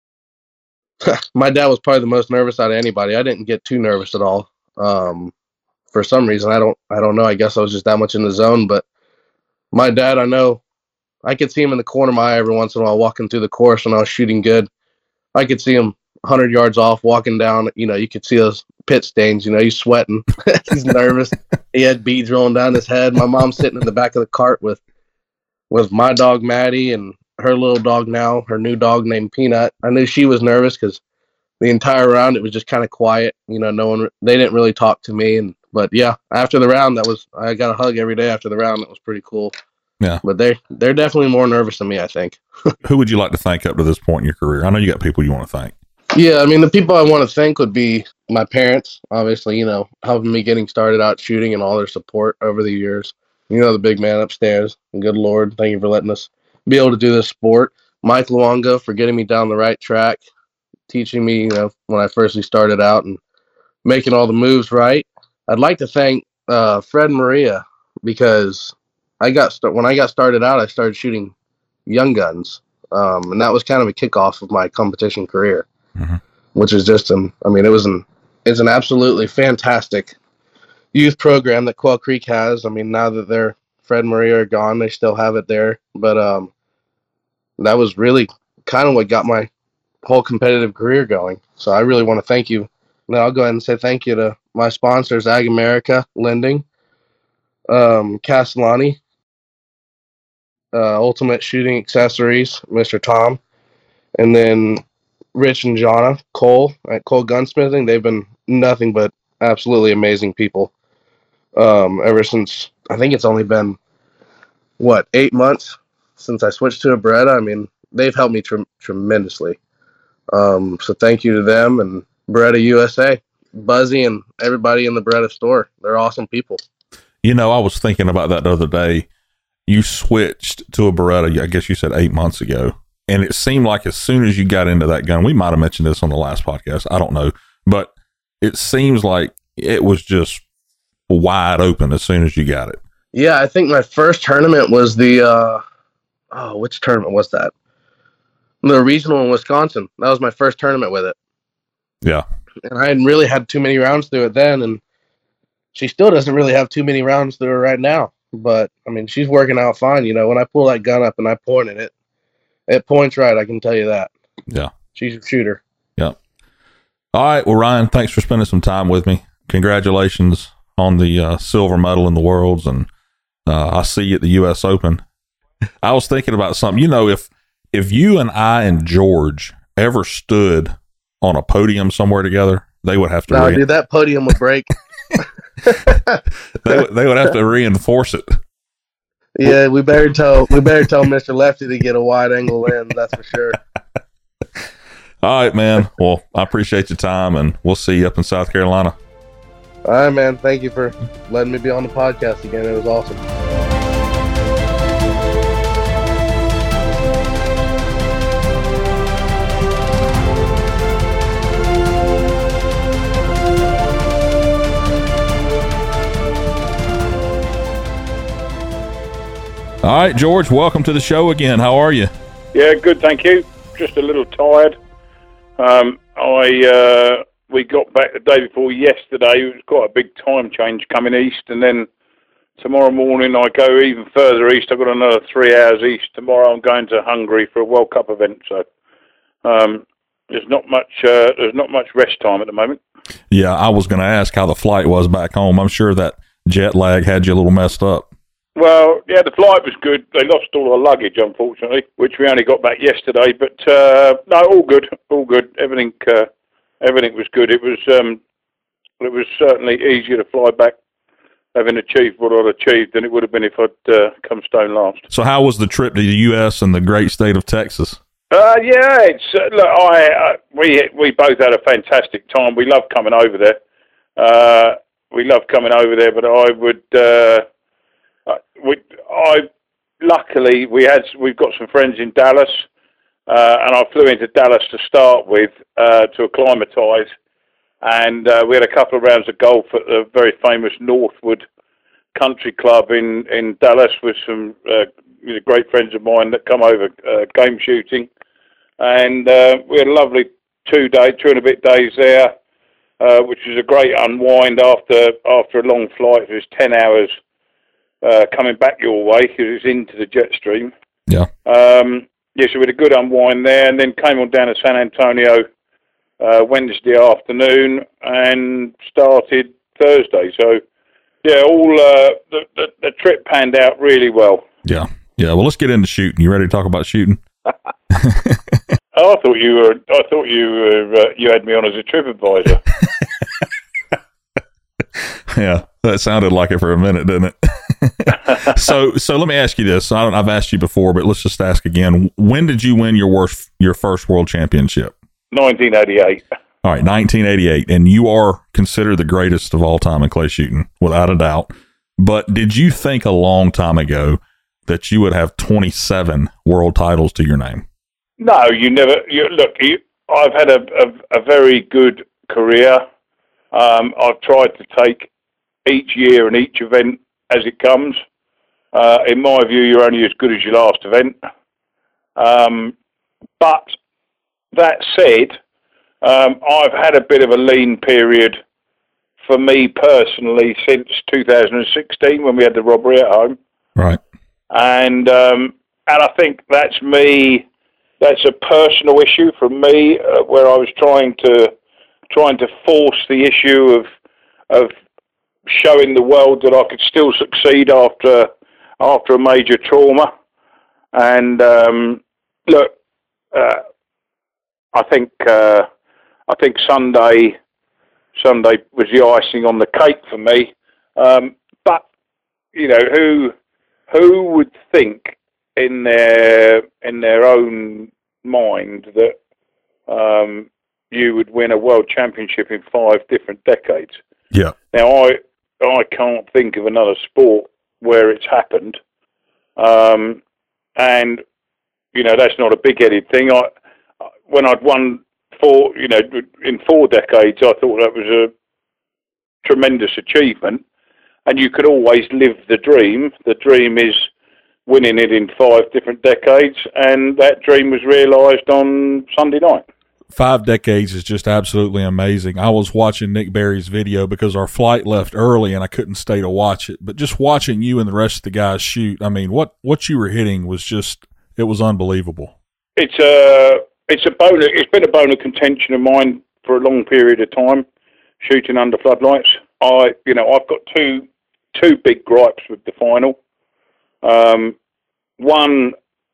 [SPEAKER 3] my dad was probably the most nervous out of anybody. I didn't get too nervous at all. For some reason, I don't know. I guess I was just that much in the zone. But my dad, I know, I could see him in the corner of my eye every once in a while walking through the course when I was shooting good. I could see him 100 yards off walking down. You could see those pit stains. He's sweating. He's nervous. He had beads rolling down his head. My mom's sitting in the back of the cart with my dog Maddie and her little dog now, her new dog named Peanut. I knew she was nervous because the entire round it was just kind of quiet. They didn't really talk to me. But yeah, after the round, I got a hug every day after the round. That was pretty cool.
[SPEAKER 1] Yeah.
[SPEAKER 3] But they're definitely more nervous than me, I think.
[SPEAKER 1] Who would you like to thank up to this point in your career? I know you got people you want to thank.
[SPEAKER 3] Yeah, the people I want to thank would be my parents, obviously, helping me getting started out shooting and all their support over the years. The big man upstairs. And good Lord, thank you for letting us be able to do this sport. Mike Luongo for getting me down the right track, teaching me, when I first started out and making all the moves right. I'd like to thank Fred Maria because when I got started out, I started shooting young guns, and that was kind of a kickoff of my competition career, which is just it's an absolutely fantastic youth program that Quail Creek has. Now that Fred Maria are gone, they still have it there, but that was really kind of what got my whole competitive career going. So I really want to thank you. Now I'll go ahead and say thank you to my sponsors, Ag America, Lending, Castellani, Ultimate Shooting Accessories, Mr. Tom, and then Rich and Jonna Cole at Cole Gunsmithing. They've been nothing but absolutely amazing people ever since. I think it's only been 8 months since I switched to a Beretta. They've helped me tremendously. So thank you to them and Beretta USA, Buzzy, and everybody in the Beretta store. They're awesome people.
[SPEAKER 1] I was thinking about that the other day. You switched to a Beretta, I guess you said 8 months ago. And it seemed like as soon as you got into that gun, we might have mentioned this on the last podcast, I don't know, but it seems like it was just wide open as soon as you got it.
[SPEAKER 3] Yeah, I think my first tournament was which tournament was that? The regional in Wisconsin. That was my first tournament with it.
[SPEAKER 1] Yeah.
[SPEAKER 3] And I hadn't really had too many rounds through it then, and she still doesn't really have too many rounds through her right now. But, she's working out fine. When I pull that gun up and I point at it, it points right, I can tell you that. Yeah. She's a shooter.
[SPEAKER 1] Yeah. All right. Well, Ryan, thanks for spending some time with me. Congratulations on the silver medal in the Worlds, and I'll see you at the U.S. Open. I was thinking about something. If you and I and George ever stood on a podium somewhere together, they would have to.
[SPEAKER 3] No, dude, that podium would break.
[SPEAKER 1] they would have to reinforce it.
[SPEAKER 3] Yeah, we better tell Mr. Lefty to get a wide angle in. That's for sure.
[SPEAKER 1] All right, man. Well, I appreciate your time, and we'll see you up in South Carolina.
[SPEAKER 3] All right, man. Thank you for letting me be on the podcast again. It was awesome.
[SPEAKER 1] All right, George, welcome to the show again. How are you?
[SPEAKER 4] Yeah, good, thank you. Just a little tired. We got back the day before yesterday. It was quite a big time change coming east, and then tomorrow morning I go even further east. I've got another 3 hours east. Tomorrow I'm going to Hungary for a World Cup event, so there's not much rest time at the moment.
[SPEAKER 1] Yeah, I was going to ask how the flight was back home. I'm sure that jet lag had you a little messed up.
[SPEAKER 4] Well, yeah, the flight was good. They lost all our luggage, unfortunately, which we only got back yesterday. But no, all good. Everything was good. It was certainly easier to fly back, having achieved what I'd achieved, than it would have been if I'd come stone last.
[SPEAKER 1] So, how was the trip to the U.S. and the great state of Texas?
[SPEAKER 4] Yeah, it's look, we both had a fantastic time. We love coming over there. But I would. Luckily we've got some friends in Dallas, and I flew into Dallas to start with to acclimatise, and we had a couple of rounds of golf at the very famous Northwood Country Club in Dallas with some great friends of mine that come over game shooting, and we had a lovely 2 and a bit days there, which was a great unwind after a long flight. It was 10 hours. Coming back your way because it's into the jet stream.
[SPEAKER 1] Yeah.
[SPEAKER 4] So we had a good unwind there, and then came on down to San Antonio Wednesday afternoon and started Thursday. So yeah, all the trip panned out really well.
[SPEAKER 1] Yeah. Well, let's get into shooting. You ready to talk about shooting?
[SPEAKER 4] I thought you had me on as a trip advisor.
[SPEAKER 1] Yeah, that sounded like it for a minute, didn't it? So let me ask you this. I've asked you before, but let's just ask again. When did you win your first world championship?
[SPEAKER 4] 1988.
[SPEAKER 1] All right, 1988. And you are considered the greatest of all time in clay shooting, without a doubt. But did you think a long time ago that you would have 27 world titles to your name?
[SPEAKER 4] No, you never. I've had a very good career. I've tried to take each year and each event as it comes. In my view, you're only as good as your last event. But that said, I've had a bit of a lean period for me personally since 2016 when we had the robbery at home.
[SPEAKER 1] Right.
[SPEAKER 4] And I think that's me. That's a personal issue for me, where I was trying to force the issue of showing the world that I could still succeed after a major trauma. And I think Sunday was the icing on the cake for me. But who would think in their own mind that you would win a world championship in 5 different decades?
[SPEAKER 1] Yeah.
[SPEAKER 4] Now I can't think of another sport where it's happened, and that's not a big-headed thing. When I'd won in 4 decades, I thought that was a tremendous achievement, and you could always live the dream. The dream is winning it in 5 different decades, and that dream was realised on Sunday night.
[SPEAKER 1] 5 decades is just absolutely amazing. I was watching Nick Berry's video because our flight left early and I couldn't stay to watch it. But just watching you and the rest of the guys shoot, I mean, what you were hitting was just, it was unbelievable.
[SPEAKER 4] It's it's been a bone of contention of mine for a long period of time, shooting under floodlights. I've got two big gripes with the final. One,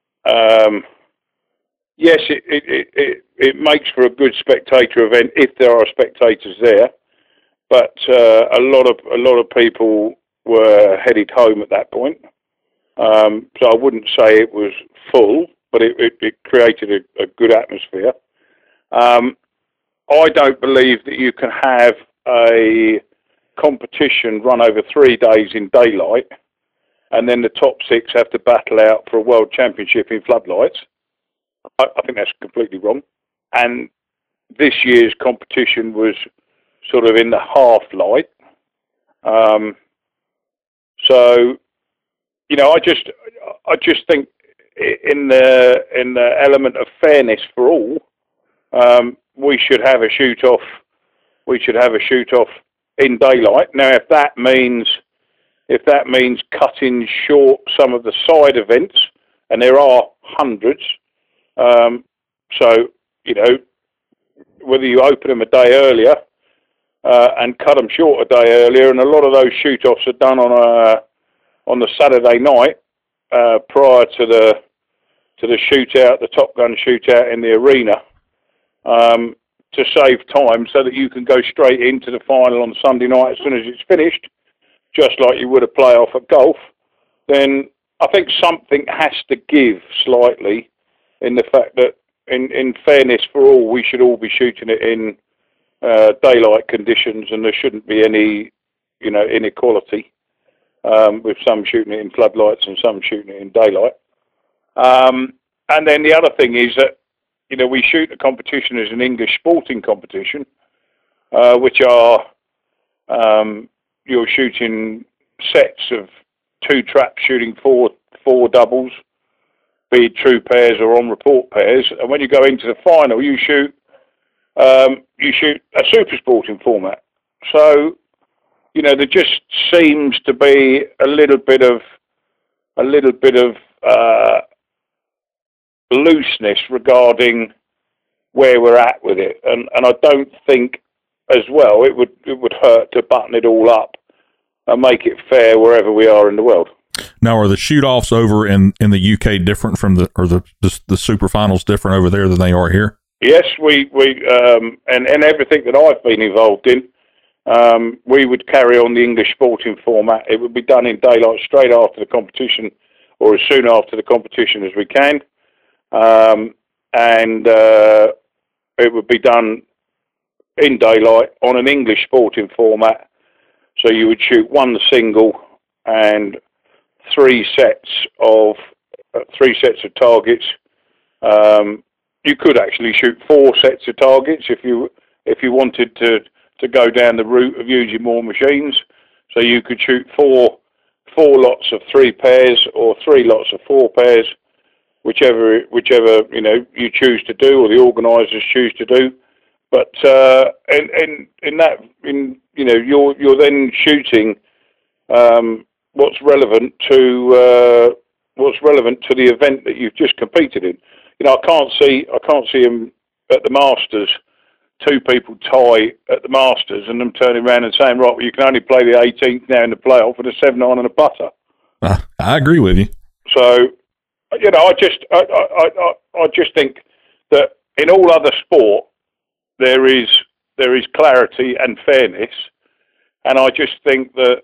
[SPEAKER 4] yes, it makes for a good spectator event if there are spectators there, but a lot of people were headed home at that point. So I wouldn't say it was full, but it created a good atmosphere. I don't believe that you can have a competition run over 3 days in daylight and then the top 6 have to battle out for a world championship in floodlights. I think that's completely wrong. And this year's competition was sort of in the half light. So, I just think in the element of fairness for all, we should have a shoot off. We should have a shoot off in daylight. Now, if that means cutting short some of the side events, and there are hundreds, so whether you open them a day earlier and cut them short a day earlier, and a lot of those shoot offs are done on the Saturday night prior to the shootout, the Top Gun shootout in the arena, to save time so that you can go straight into the final on Sunday night as soon as it's finished, just like you would a playoff at golf. Then I think something has to give slightly in the fact that, in fairness for all, we should all be shooting it in daylight conditions, and there shouldn't be any, inequality with some shooting it in floodlights and some shooting it in daylight. And then the other thing is that, we shoot the competition as an English sporting competition, which are you're shooting sets of 2 traps, shooting four doubles, be it true pairs or on report pairs. And when you go into the final, you shoot a super sporting format. So, there just seems to be a little bit of looseness regarding where we're at with it, and I don't think as well it would hurt to button it all up and make it fair wherever we are in the world.
[SPEAKER 1] Now, are the shoot-offs over in the UK different from the super finals different over there than they are here?
[SPEAKER 4] Yes, we and everything that I've been involved in, we would carry on the English sporting format. It would be done in daylight straight after the competition, or as soon after the competition as we can, and it would be done in daylight on an English sporting format. So you would shoot 1 single and 3 sets of targets. You could actually shoot 4 sets of targets if you wanted to go down the route of using more machines. So you could shoot four lots of 3 pairs or 3 lots of 4 pairs, whichever you choose to do, or the organisers choose to do. But you're then shooting what's relevant to the event that you've just competed in. I can't see them at the Masters, 2 people tie at the Masters and them turning around and saying, right, well, you can only play the 18th now in the playoff with a 7-iron and a putter.
[SPEAKER 1] I agree with you.
[SPEAKER 4] So, I just think that in all other sport there is clarity and fairness, and I just think that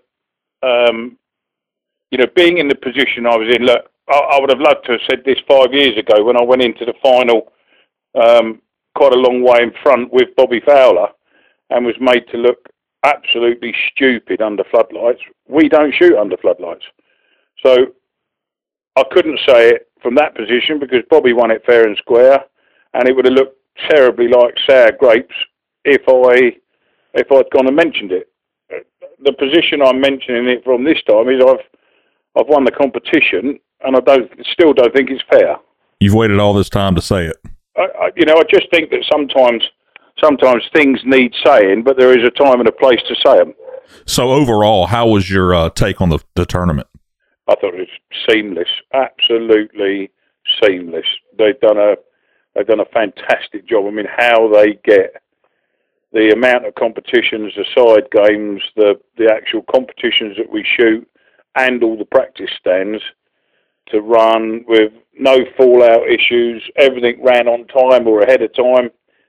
[SPEAKER 4] being in the position I was in, look, I would have loved to have said this 5 years ago when I went into the final quite a long way in front with Bobby Fowler and was made to look absolutely stupid under floodlights. We don't shoot under floodlights. So I couldn't say it from that position because Bobby won it fair and square, and it would have looked terribly like sour grapes if I'd gone and mentioned it. The position I'm mentioning it from this time is I've won the competition, and I still don't think it's fair.
[SPEAKER 1] You've waited all this time to say it.
[SPEAKER 4] I just think that sometimes things need saying, but there is a time and a place to say them.
[SPEAKER 1] So overall, how was your take on the tournament?
[SPEAKER 4] I thought it was seamless, absolutely seamless. They've done a They've done a fantastic job. I mean, how they get the amount of competitions, the side games, the actual competitions that we shoot, and all the practice stands to run with no fallout issues. Everything ran on time or ahead of time.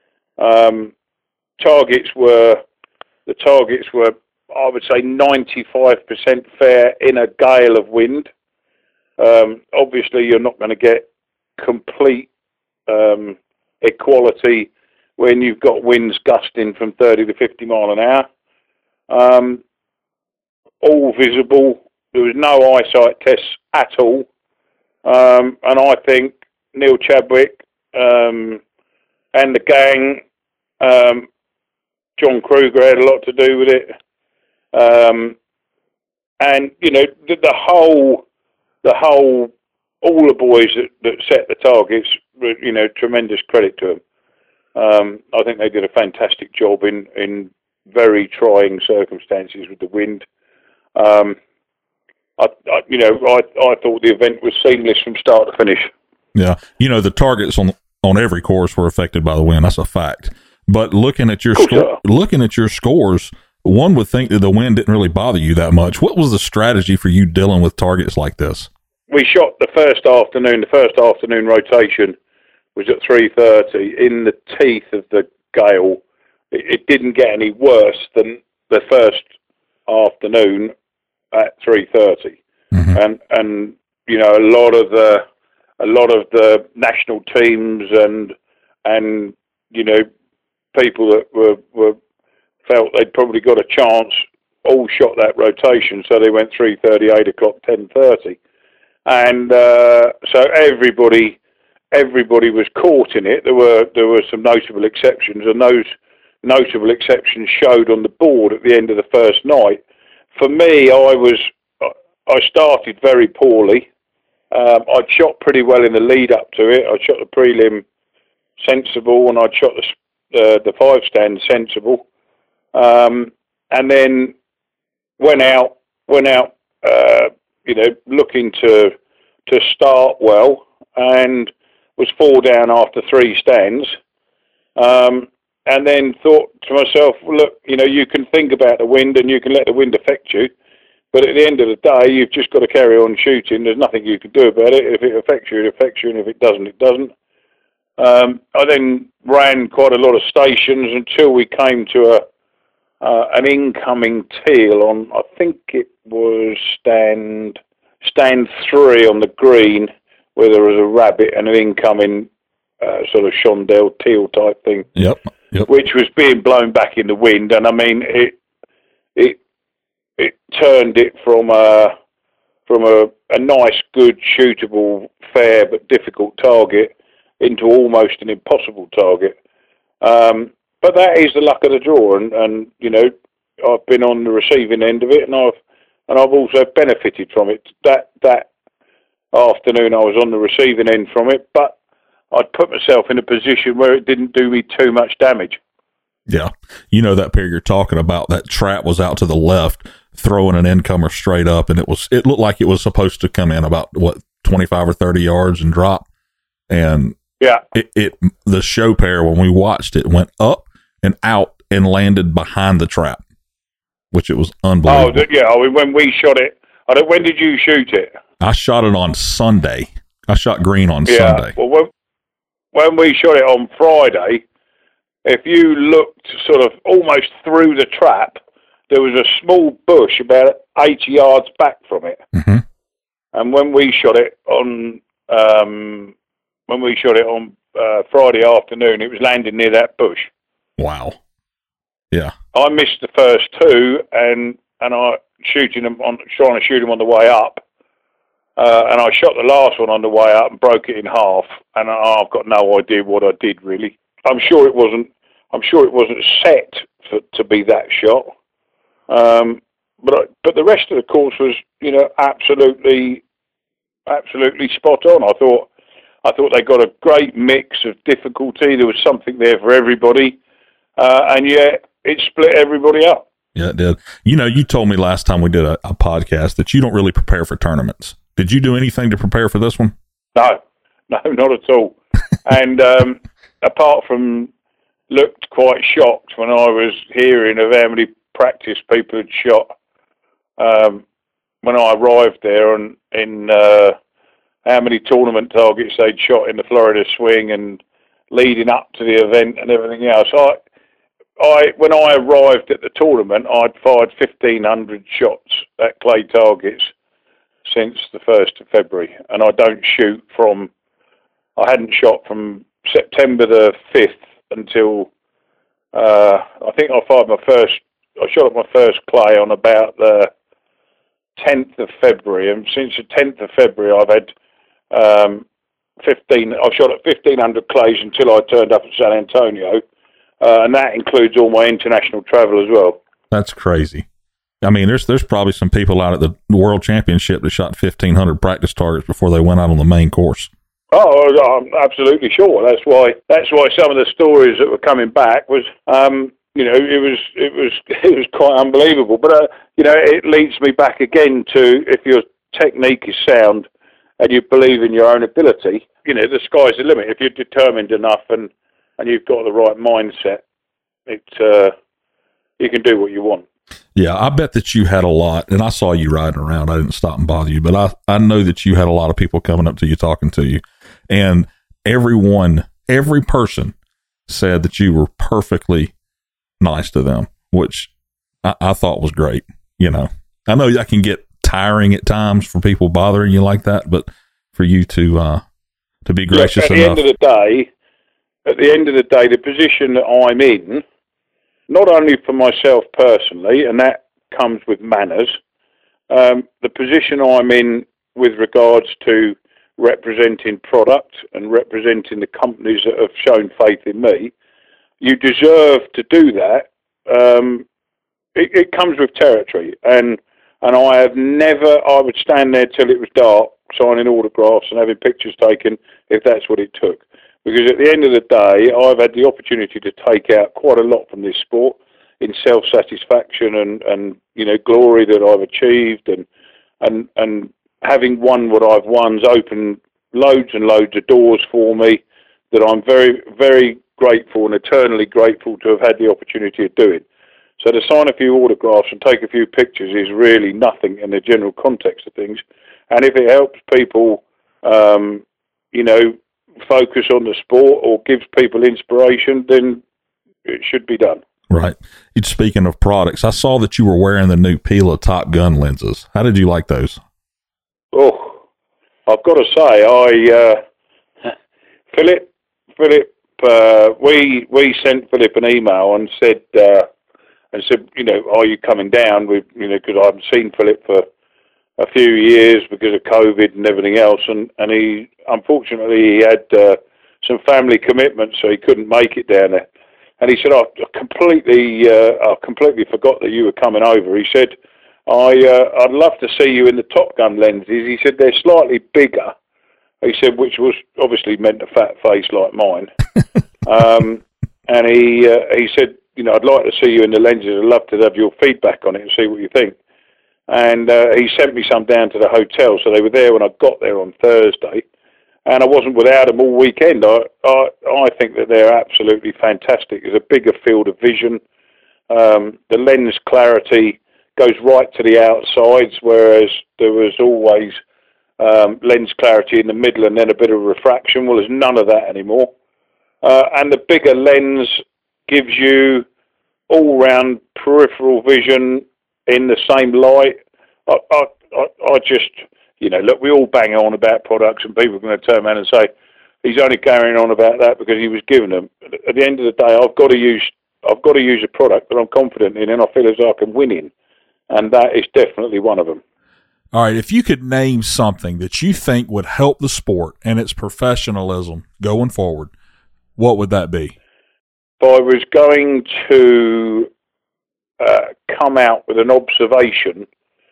[SPEAKER 4] Targets were, I would say, 95% fair in a gale of wind. Obviously, you're not going to get complete equality when you've got winds gusting from 30 to 50 mile an hour. All visible. There was no eyesight tests at all. And I think Neil Chadwick and the gang, John Kruger had a lot to do with it. And, you know, the whole, all the boys that set the targets, you know, tremendous credit to them. I think they did a fantastic job in very trying circumstances with the wind. I thought the event was seamless from start to finish.
[SPEAKER 1] Yeah. You know, the targets on every course were affected by the wind. That's a fact. But looking at your scores, one would think that the wind didn't really bother you that much. What was the strategy for you dealing with targets like this?
[SPEAKER 4] We shot the first afternoon rotation was at 3:30 in the teeth of the gale. It didn't get any worse than the first afternoon at 3:30. Mm-hmm. And you know, a lot of the national teams and you know, people that were felt they'd probably got a chance all shot that rotation, so they went 3:30, 8 o'clock, 10:30. And so everybody was caught in it. There were some notable exceptions, and those notable exceptions showed on the board at the end of the first night. For me, I started very poorly. I'd shot pretty well in the lead up to it. I shot the prelim sensible, and I'd shot the 5-stand sensible, and then went out. You know, looking to start well, and was 4 down after 3 stands, and then thought to myself, well, look, you know, you can think about the wind and you can let the wind affect you, but at the end of the day, you've just got to carry on shooting. There's nothing you can do about it. If it affects you, it affects you, and if it doesn't, it doesn't. I then ran quite a lot of stations until we came to an incoming teal on, I think it was stand 3 on the green, where there was a rabbit and an incoming sort of Shondell teal type thing. Yep. Which was being blown back in the wind, and I mean it turned it from a nice, good, shootable, fair but difficult target into almost an impossible target. But that is the luck of the draw, and you know, I've been on the receiving end of it, and I've also benefited from it. That afternoon I was on the receiving end from it, but I'd put myself in a position where it didn't do me too much damage.
[SPEAKER 1] Yeah. You know, that pair you're talking about, that trap was out to the left, throwing an incomer straight up, and it looked like it was supposed to come in about 25 or 30 yards and drop. And yeah, the show pair, when we watched it, went up and out and landed behind the trap, which it was unbelievable.
[SPEAKER 4] Oh, yeah. When we shot it, when did you shoot it?
[SPEAKER 1] I shot it on Sunday. I shot green on Sunday.
[SPEAKER 4] Well, when we shot it on Friday, if you looked sort of almost through the trap, there was a small bush about 80 yards back from it. Mm-hmm. And when we shot it on Friday afternoon, it was landing near that bush.
[SPEAKER 1] Wow. Yeah.
[SPEAKER 4] I missed the first 2, and I trying to shoot them on the way up. And I shot the last one on the way up and broke it in half. And I've got no idea what I did really. I'm sure it wasn't set to be that shot. But the rest of the course was, you know, absolutely spot on. I thought they got a great mix of difficulty. There was something there for everybody, and yet it split everybody up.
[SPEAKER 1] Yeah, it did. You know, you told me last time we did a podcast that you don't really prepare for tournaments. Did you do anything to prepare for this one?
[SPEAKER 4] No, not at all. And apart from looked quite shocked when I was hearing of how many practice people had shot when I arrived there, and in how many tournament targets they'd shot in the Florida Swing and leading up to the event and everything else. When I arrived at the tournament, I'd fired 1,500 shots at clay targets since the 1st of February, and I hadn't shot from September the 5th until I think I shot at my first clay on about the 10th of February, and since the 10th of February I've had I shot at 1,500 clays until I turned up at San Antonio, and that includes all my international travel as well.
[SPEAKER 1] That's crazy. I mean, there's probably some people out at the World Championship that shot 1,500 practice targets before they went out on the main course.
[SPEAKER 4] Oh, I'm absolutely sure. That's why some of the stories that were coming back was, it was quite unbelievable. But it leads me back again to, if your technique is sound and you believe in your own ability, the sky's the limit. If you're determined enough and you've got the right mindset, you can do what you want.
[SPEAKER 1] Yeah, I bet that you had a lot, and I saw you riding around. I didn't stop and bother you, but I know that you had a lot of people coming up to you, talking to you, and every person said that you were perfectly nice to them, which I thought was great. I know that can get tiring at times for people bothering you like that, but for you to be gracious enough.
[SPEAKER 4] At the end of the day, the position that I'm in, not only for myself personally, and that comes with manners, the position I'm in with regards to representing product and representing the companies that have shown faith in me, you deserve to do that. It comes with territory, and I would stand there till it was dark, signing autographs and having pictures taken if that's what it took. Because at the end of the day, I've had the opportunity to take out quite a lot from this sport in self-satisfaction and glory that I've achieved, and having won what I've won's opened loads and loads of doors for me that I'm very, very grateful and eternally grateful to have had the opportunity of doing. So to sign a few autographs and take a few pictures is really nothing in the general context of things. And if it helps people, focus on the sport or gives people inspiration, then it should be done.
[SPEAKER 1] Right. Speaking of products, I saw that you were wearing the new Pila Top Gun lenses. How did you like those?
[SPEAKER 4] Oh, I've got to say, Philip, we sent Philip an email and said, are you coming down? Because I haven't seen Philip for a few years because of COVID and everything else, and he unfortunately had some family commitments, so he couldn't make it down there. And he said, I completely forgot that you were coming over. He said, I'd love to see you in the Top Gun lenses. He said they're slightly bigger. He said, which was obviously meant a fat face like mine. And he said, I'd like to see you in the lenses. I'd love to have your feedback on it and see what you think. And he sent me some down to the hotel, so they were there when I got there on Thursday, and I wasn't without them all weekend. I think that they're absolutely fantastic. There's a bigger field of vision. The lens clarity goes right to the outsides, whereas there was always lens clarity in the middle and then a bit of refraction. Well, there's none of that anymore. And the bigger lens gives you all-round peripheral vision in the same light. I just, look, we all bang on about products, and people are going to turn around and say, he's only carrying on about that because he was given them. At the end of the day, I've got to use a product that I'm confident in and I feel as I can win in, and that is definitely one of them.
[SPEAKER 1] All right, if you could name something that you think would help the sport and its professionalism going forward, what would that be?
[SPEAKER 4] If I was going to come out with an observation,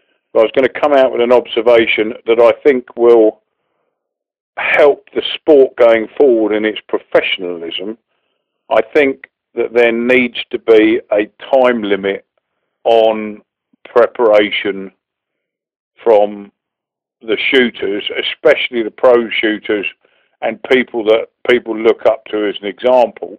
[SPEAKER 4] that I think will help the sport going forward in its professionalism, I think that there needs to be a time limit on preparation from the shooters, especially the pro shooters and people that people look up to as an example.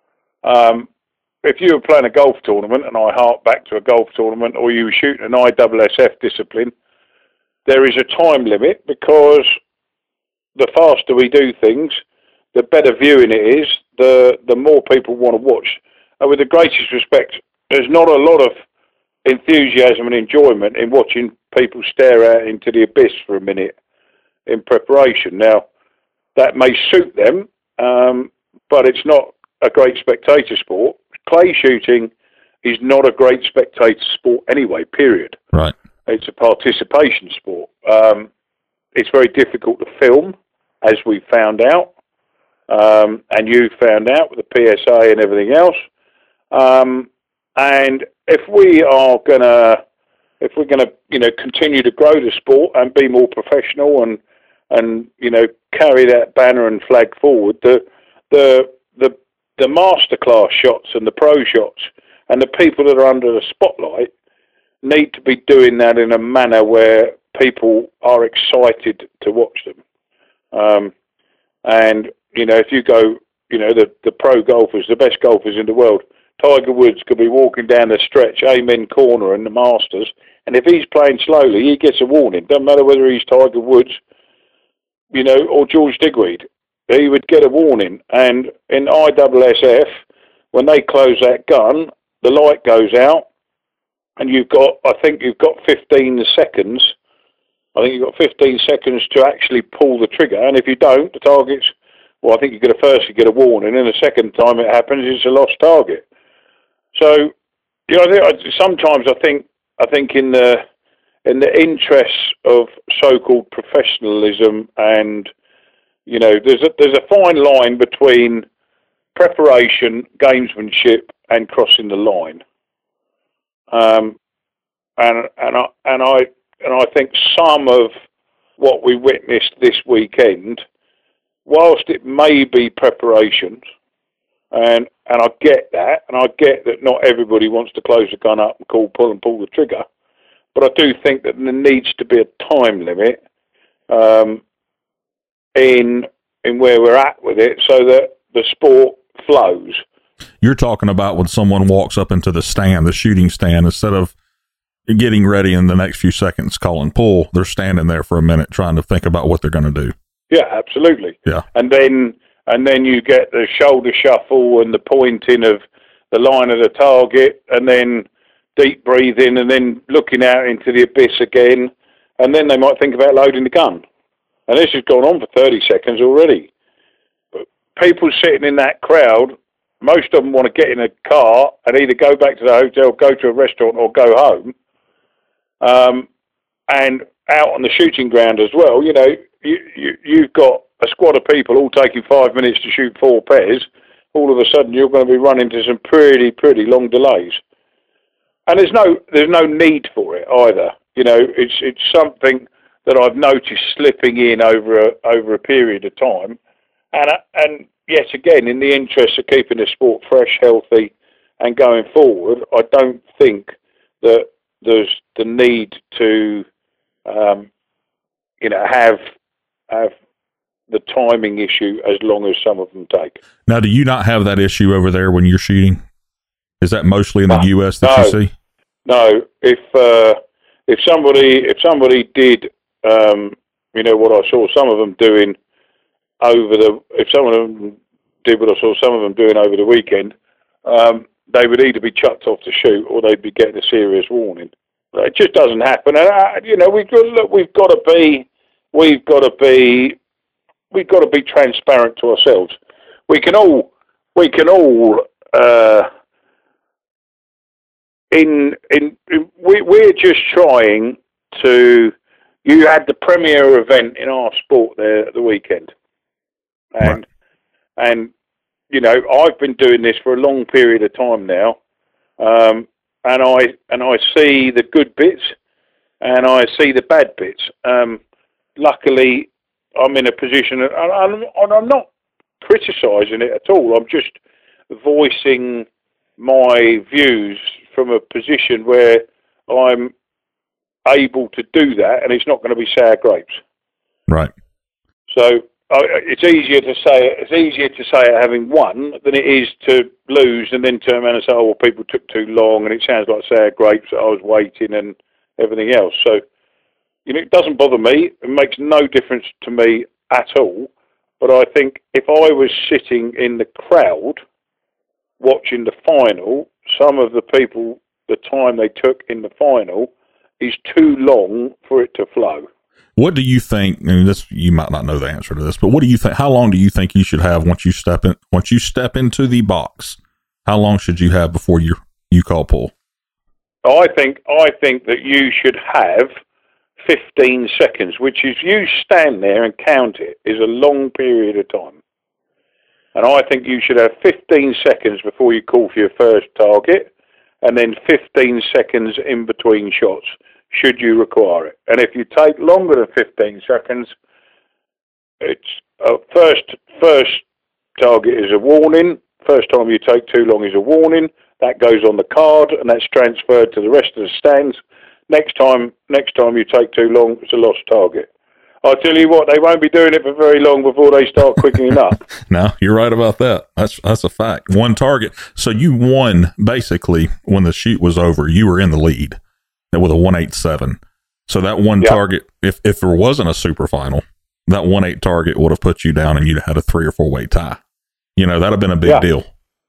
[SPEAKER 4] If you were playing a golf tournament, and I hark back to a golf tournament, or you were shooting an ISSF discipline, there is a time limit, because the faster we do things, the better viewing it is, the more people want to watch. And with the greatest respect, there's not a lot of enthusiasm and enjoyment in watching people stare out into the abyss for a minute in preparation. Now, that may suit them, but it's not a great spectator sport. Clay shooting is not a great spectator sport anyway, period.
[SPEAKER 1] Right.
[SPEAKER 4] It's a participation sport. It's very difficult to film, as we found out, and you found out with the PSA and everything else. And if we're gonna, continue to grow the sport and be more professional and carry that banner and flag forward, the masterclass shots and the pro shots and the people that are under the spotlight need to be doing that in a manner where people are excited to watch them. And if you go, the pro golfers, the best golfers in the world, Tiger Woods could be walking down the stretch, Amen corner in the Masters, and if he's playing slowly, he gets a warning. Doesn't matter whether he's Tiger Woods, or George Digweed, he would get a warning. And in ISSF, when they close that gun, the light goes out, and I think you've got 15 seconds. I think you've got 15 seconds to actually pull the trigger, and if you don't, the target's, I think you get a warning, and the second time it happens, it's a lost target. So, sometimes I think in the interests of so-called professionalism, and there's a fine line between preparation, gamesmanship, and crossing the line. And I think some of what we witnessed this weekend, whilst it may be preparations, and I get that, and I get that not everybody wants to close the gun up and pull the trigger, but I do think that there needs to be a time limit in where we're at with it, so that the sport flows.
[SPEAKER 1] You're talking about when someone walks up into the stand, the shooting stand, instead of getting ready in the next few seconds calling pull, they're standing there for a minute trying to think about what they're going to do.
[SPEAKER 4] Yeah, absolutely.
[SPEAKER 1] Yeah.
[SPEAKER 4] And then you get the shoulder shuffle and the pointing of the line of the target, and then deep breathing, and then looking out into the abyss again, and then they might think about loading the gun. And this has gone on for 30 seconds already. But people sitting in that crowd, most of them want to get in a car and either go back to the hotel, go to a restaurant, or go home. And out on the shooting ground as well, you've got a squad of people all taking 5 minutes to shoot 4 pairs. All of a sudden, you're going to be running into some pretty long delays. And there's no need for it either. It's something that I've noticed slipping in over a period of time. And yet again, in the interest of keeping the sport fresh, healthy, and going forward, I don't think that there's the need to, have the timing issue as long as some of them take.
[SPEAKER 1] Now, do you not have that issue over there when you're shooting? Is that mostly in the U.S. that you see?
[SPEAKER 4] No. If somebody did, what I saw some of them doing if some of them did what I saw some of them doing over the weekend, they would either be chucked off to shoot or they'd be getting a serious warning. It just doesn't happen. And we've got to be transparent to ourselves. We're just trying to. You had the premier event in our sport there at the weekend, and I've been doing this for a long period of time now, and I see the good bits and I see the bad bits. Luckily, I'm in a position, and I'm not criticising it at all. I'm just voicing my views from a position where I'm able to do that, and it's not going to be sour grapes.
[SPEAKER 1] Right.
[SPEAKER 4] So, it's easier to say it having won than it is to lose and then turn around and say, "Oh, well, people took too long," and it sounds like sour grapes that I was waiting and everything else. So, it doesn't bother me. It makes no difference to me at all. But I think if I was sitting in the crowd watching the final, some of the people, the time they took in the final is too long for it to flow.
[SPEAKER 1] What do you think? And this, you might not know the answer to this, but what do you think? How long do you think you should have once you step into the box? How long should you have before you call pull?
[SPEAKER 4] I think that you should have 15 seconds, which is you stand there and count it, is a long period of time. And I think you should have 15 seconds before you call for your first target, and then 15 seconds in between shots, should you require it. And if you take longer than 15 seconds, it's first target is a warning. First time you take too long is a warning. That goes on the card, and that's transferred to the rest of the stands. Next time you take too long, it's a lost target. I'll tell you what, they won't be doing it for very long before they start quickening up.
[SPEAKER 1] No, you're right about that. That's a fact. One target. So you won, basically, when the shoot was over, you were in the lead with a 187. So that one target, if there wasn't a super final, that 1-8 target would have put you down and you'd have had a 3 or 4 way tie. That'd have been a big deal.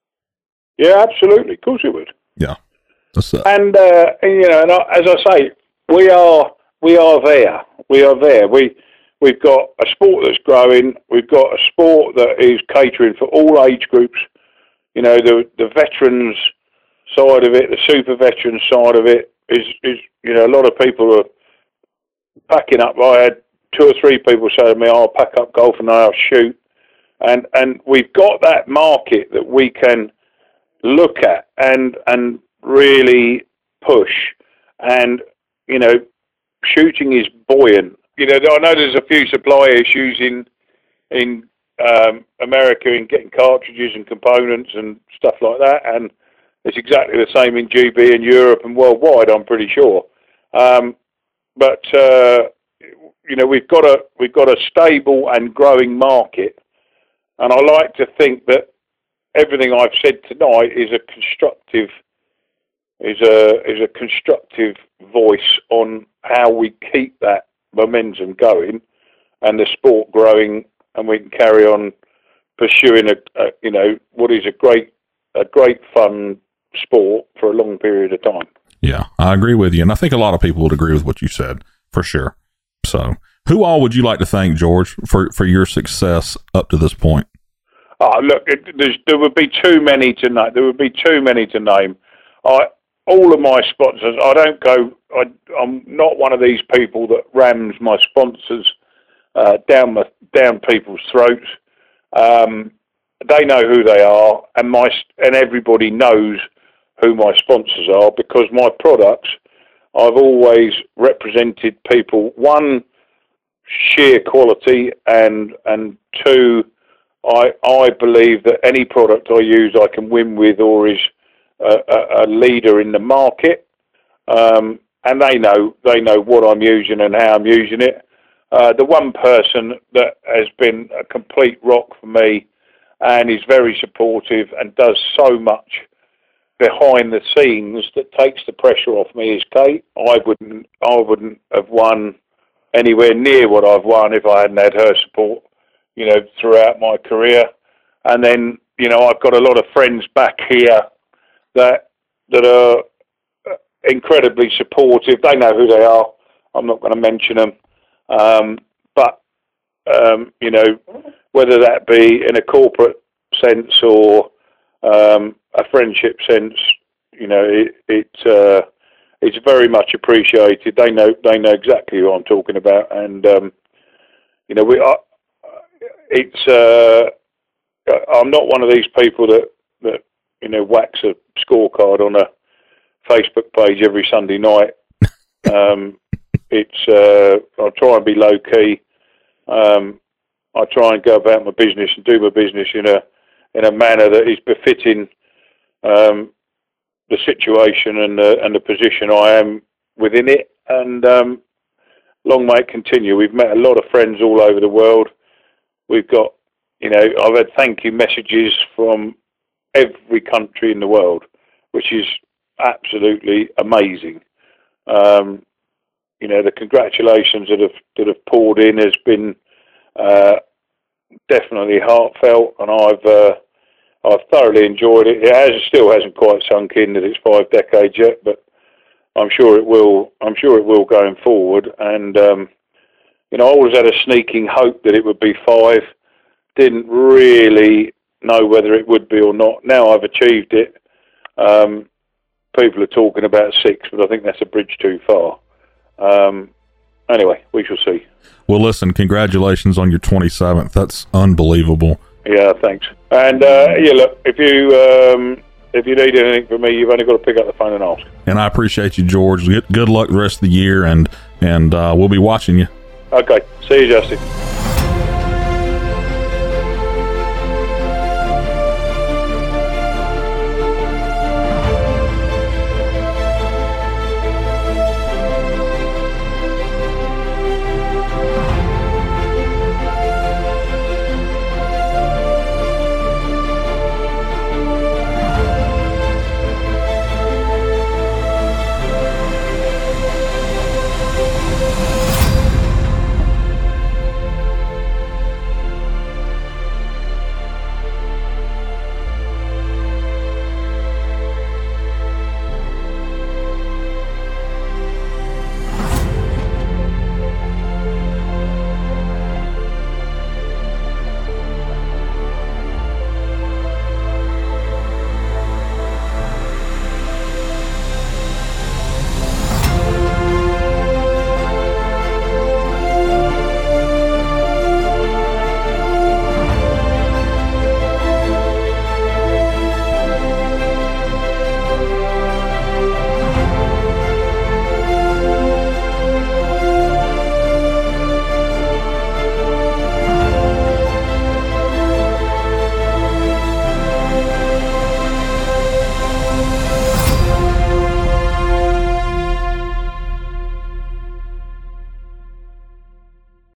[SPEAKER 1] Yeah,
[SPEAKER 4] absolutely. Of course it would.
[SPEAKER 1] Yeah.
[SPEAKER 4] And as I say, we are there. We are there. We've got a sport that's growing. We've got a sport that is catering for all age groups. The veterans side of it, the super veterans side of it is a lot of people are packing up. I had 2 or 3 people say to me, "I'll pack up golf and I'll shoot." And we've got that market that we can look at and really push. And, shooting is buoyant. I know there's a few supply issues in America in getting cartridges and components and stuff like that. And it's exactly the same in GB and Europe and worldwide, I'm pretty sure. But we've got a stable and growing market. And I like to think that everything I've said tonight is a constructive voice on how we keep that momentum going and the sport growing, and we can carry on pursuing what is a great fun sport for a long period of time.
[SPEAKER 1] Yeah, I agree with you, and I think a lot of people would agree with what you said for sure. So, who all would you like to thank, George, for your success up to this point?
[SPEAKER 4] Look, there would be too many to name. There would be too many to name. All of my sponsors. I'm not one of these people that rams my sponsors down people's throats. They know who they are, and everybody knows who my sponsors are, because my products, I've always represented people, 1, sheer quality, and 2, I believe that any product I use I can win with, or is a leader in the market, and they know what I'm using and how I'm using it. The one person that has been a complete rock for me and is very supportive and does so much behind the scenes that takes the pressure off me is Kate. I wouldn't have won anywhere near what I've won if I hadn't had her support, throughout my career. And then, I've got a lot of friends back here that are incredibly supportive. They know who they are. I'm not going to mention them. But whether that be in a corporate sense or a friendship sense, it's very much appreciated. They know exactly who I'm talking about, and I'm not one of these people that whacks a scorecard on a Facebook page every Sunday night. I try and be low key. I try and go about my business and do my business in a manner that is befitting the situation and the position I am within it. And long may it continue. We've met a lot of friends all over the world. we've got, I've had thank you messages from every country in the world, which is absolutely amazing. The congratulations that have poured in has been definitely heartfelt, and I've thoroughly enjoyed it. It still hasn't quite sunk in that it's 5 decades yet, but I'm sure it will. I'm sure it will going forward. And I always had a sneaking hope that it would be 5. Didn't really know whether it would be or not. Now I've achieved it. People are talking about 6, but I think that's a bridge too far. Anyway, we shall see.
[SPEAKER 1] Well, listen, congratulations on your 27th. That's unbelievable.
[SPEAKER 4] Yeah, thanks. And look, if you need anything from me, you've only got to pick up the phone and ask.
[SPEAKER 1] And I appreciate you, George. Good luck the rest of the year, and we'll be watching you.
[SPEAKER 4] Okay. See you, Justin.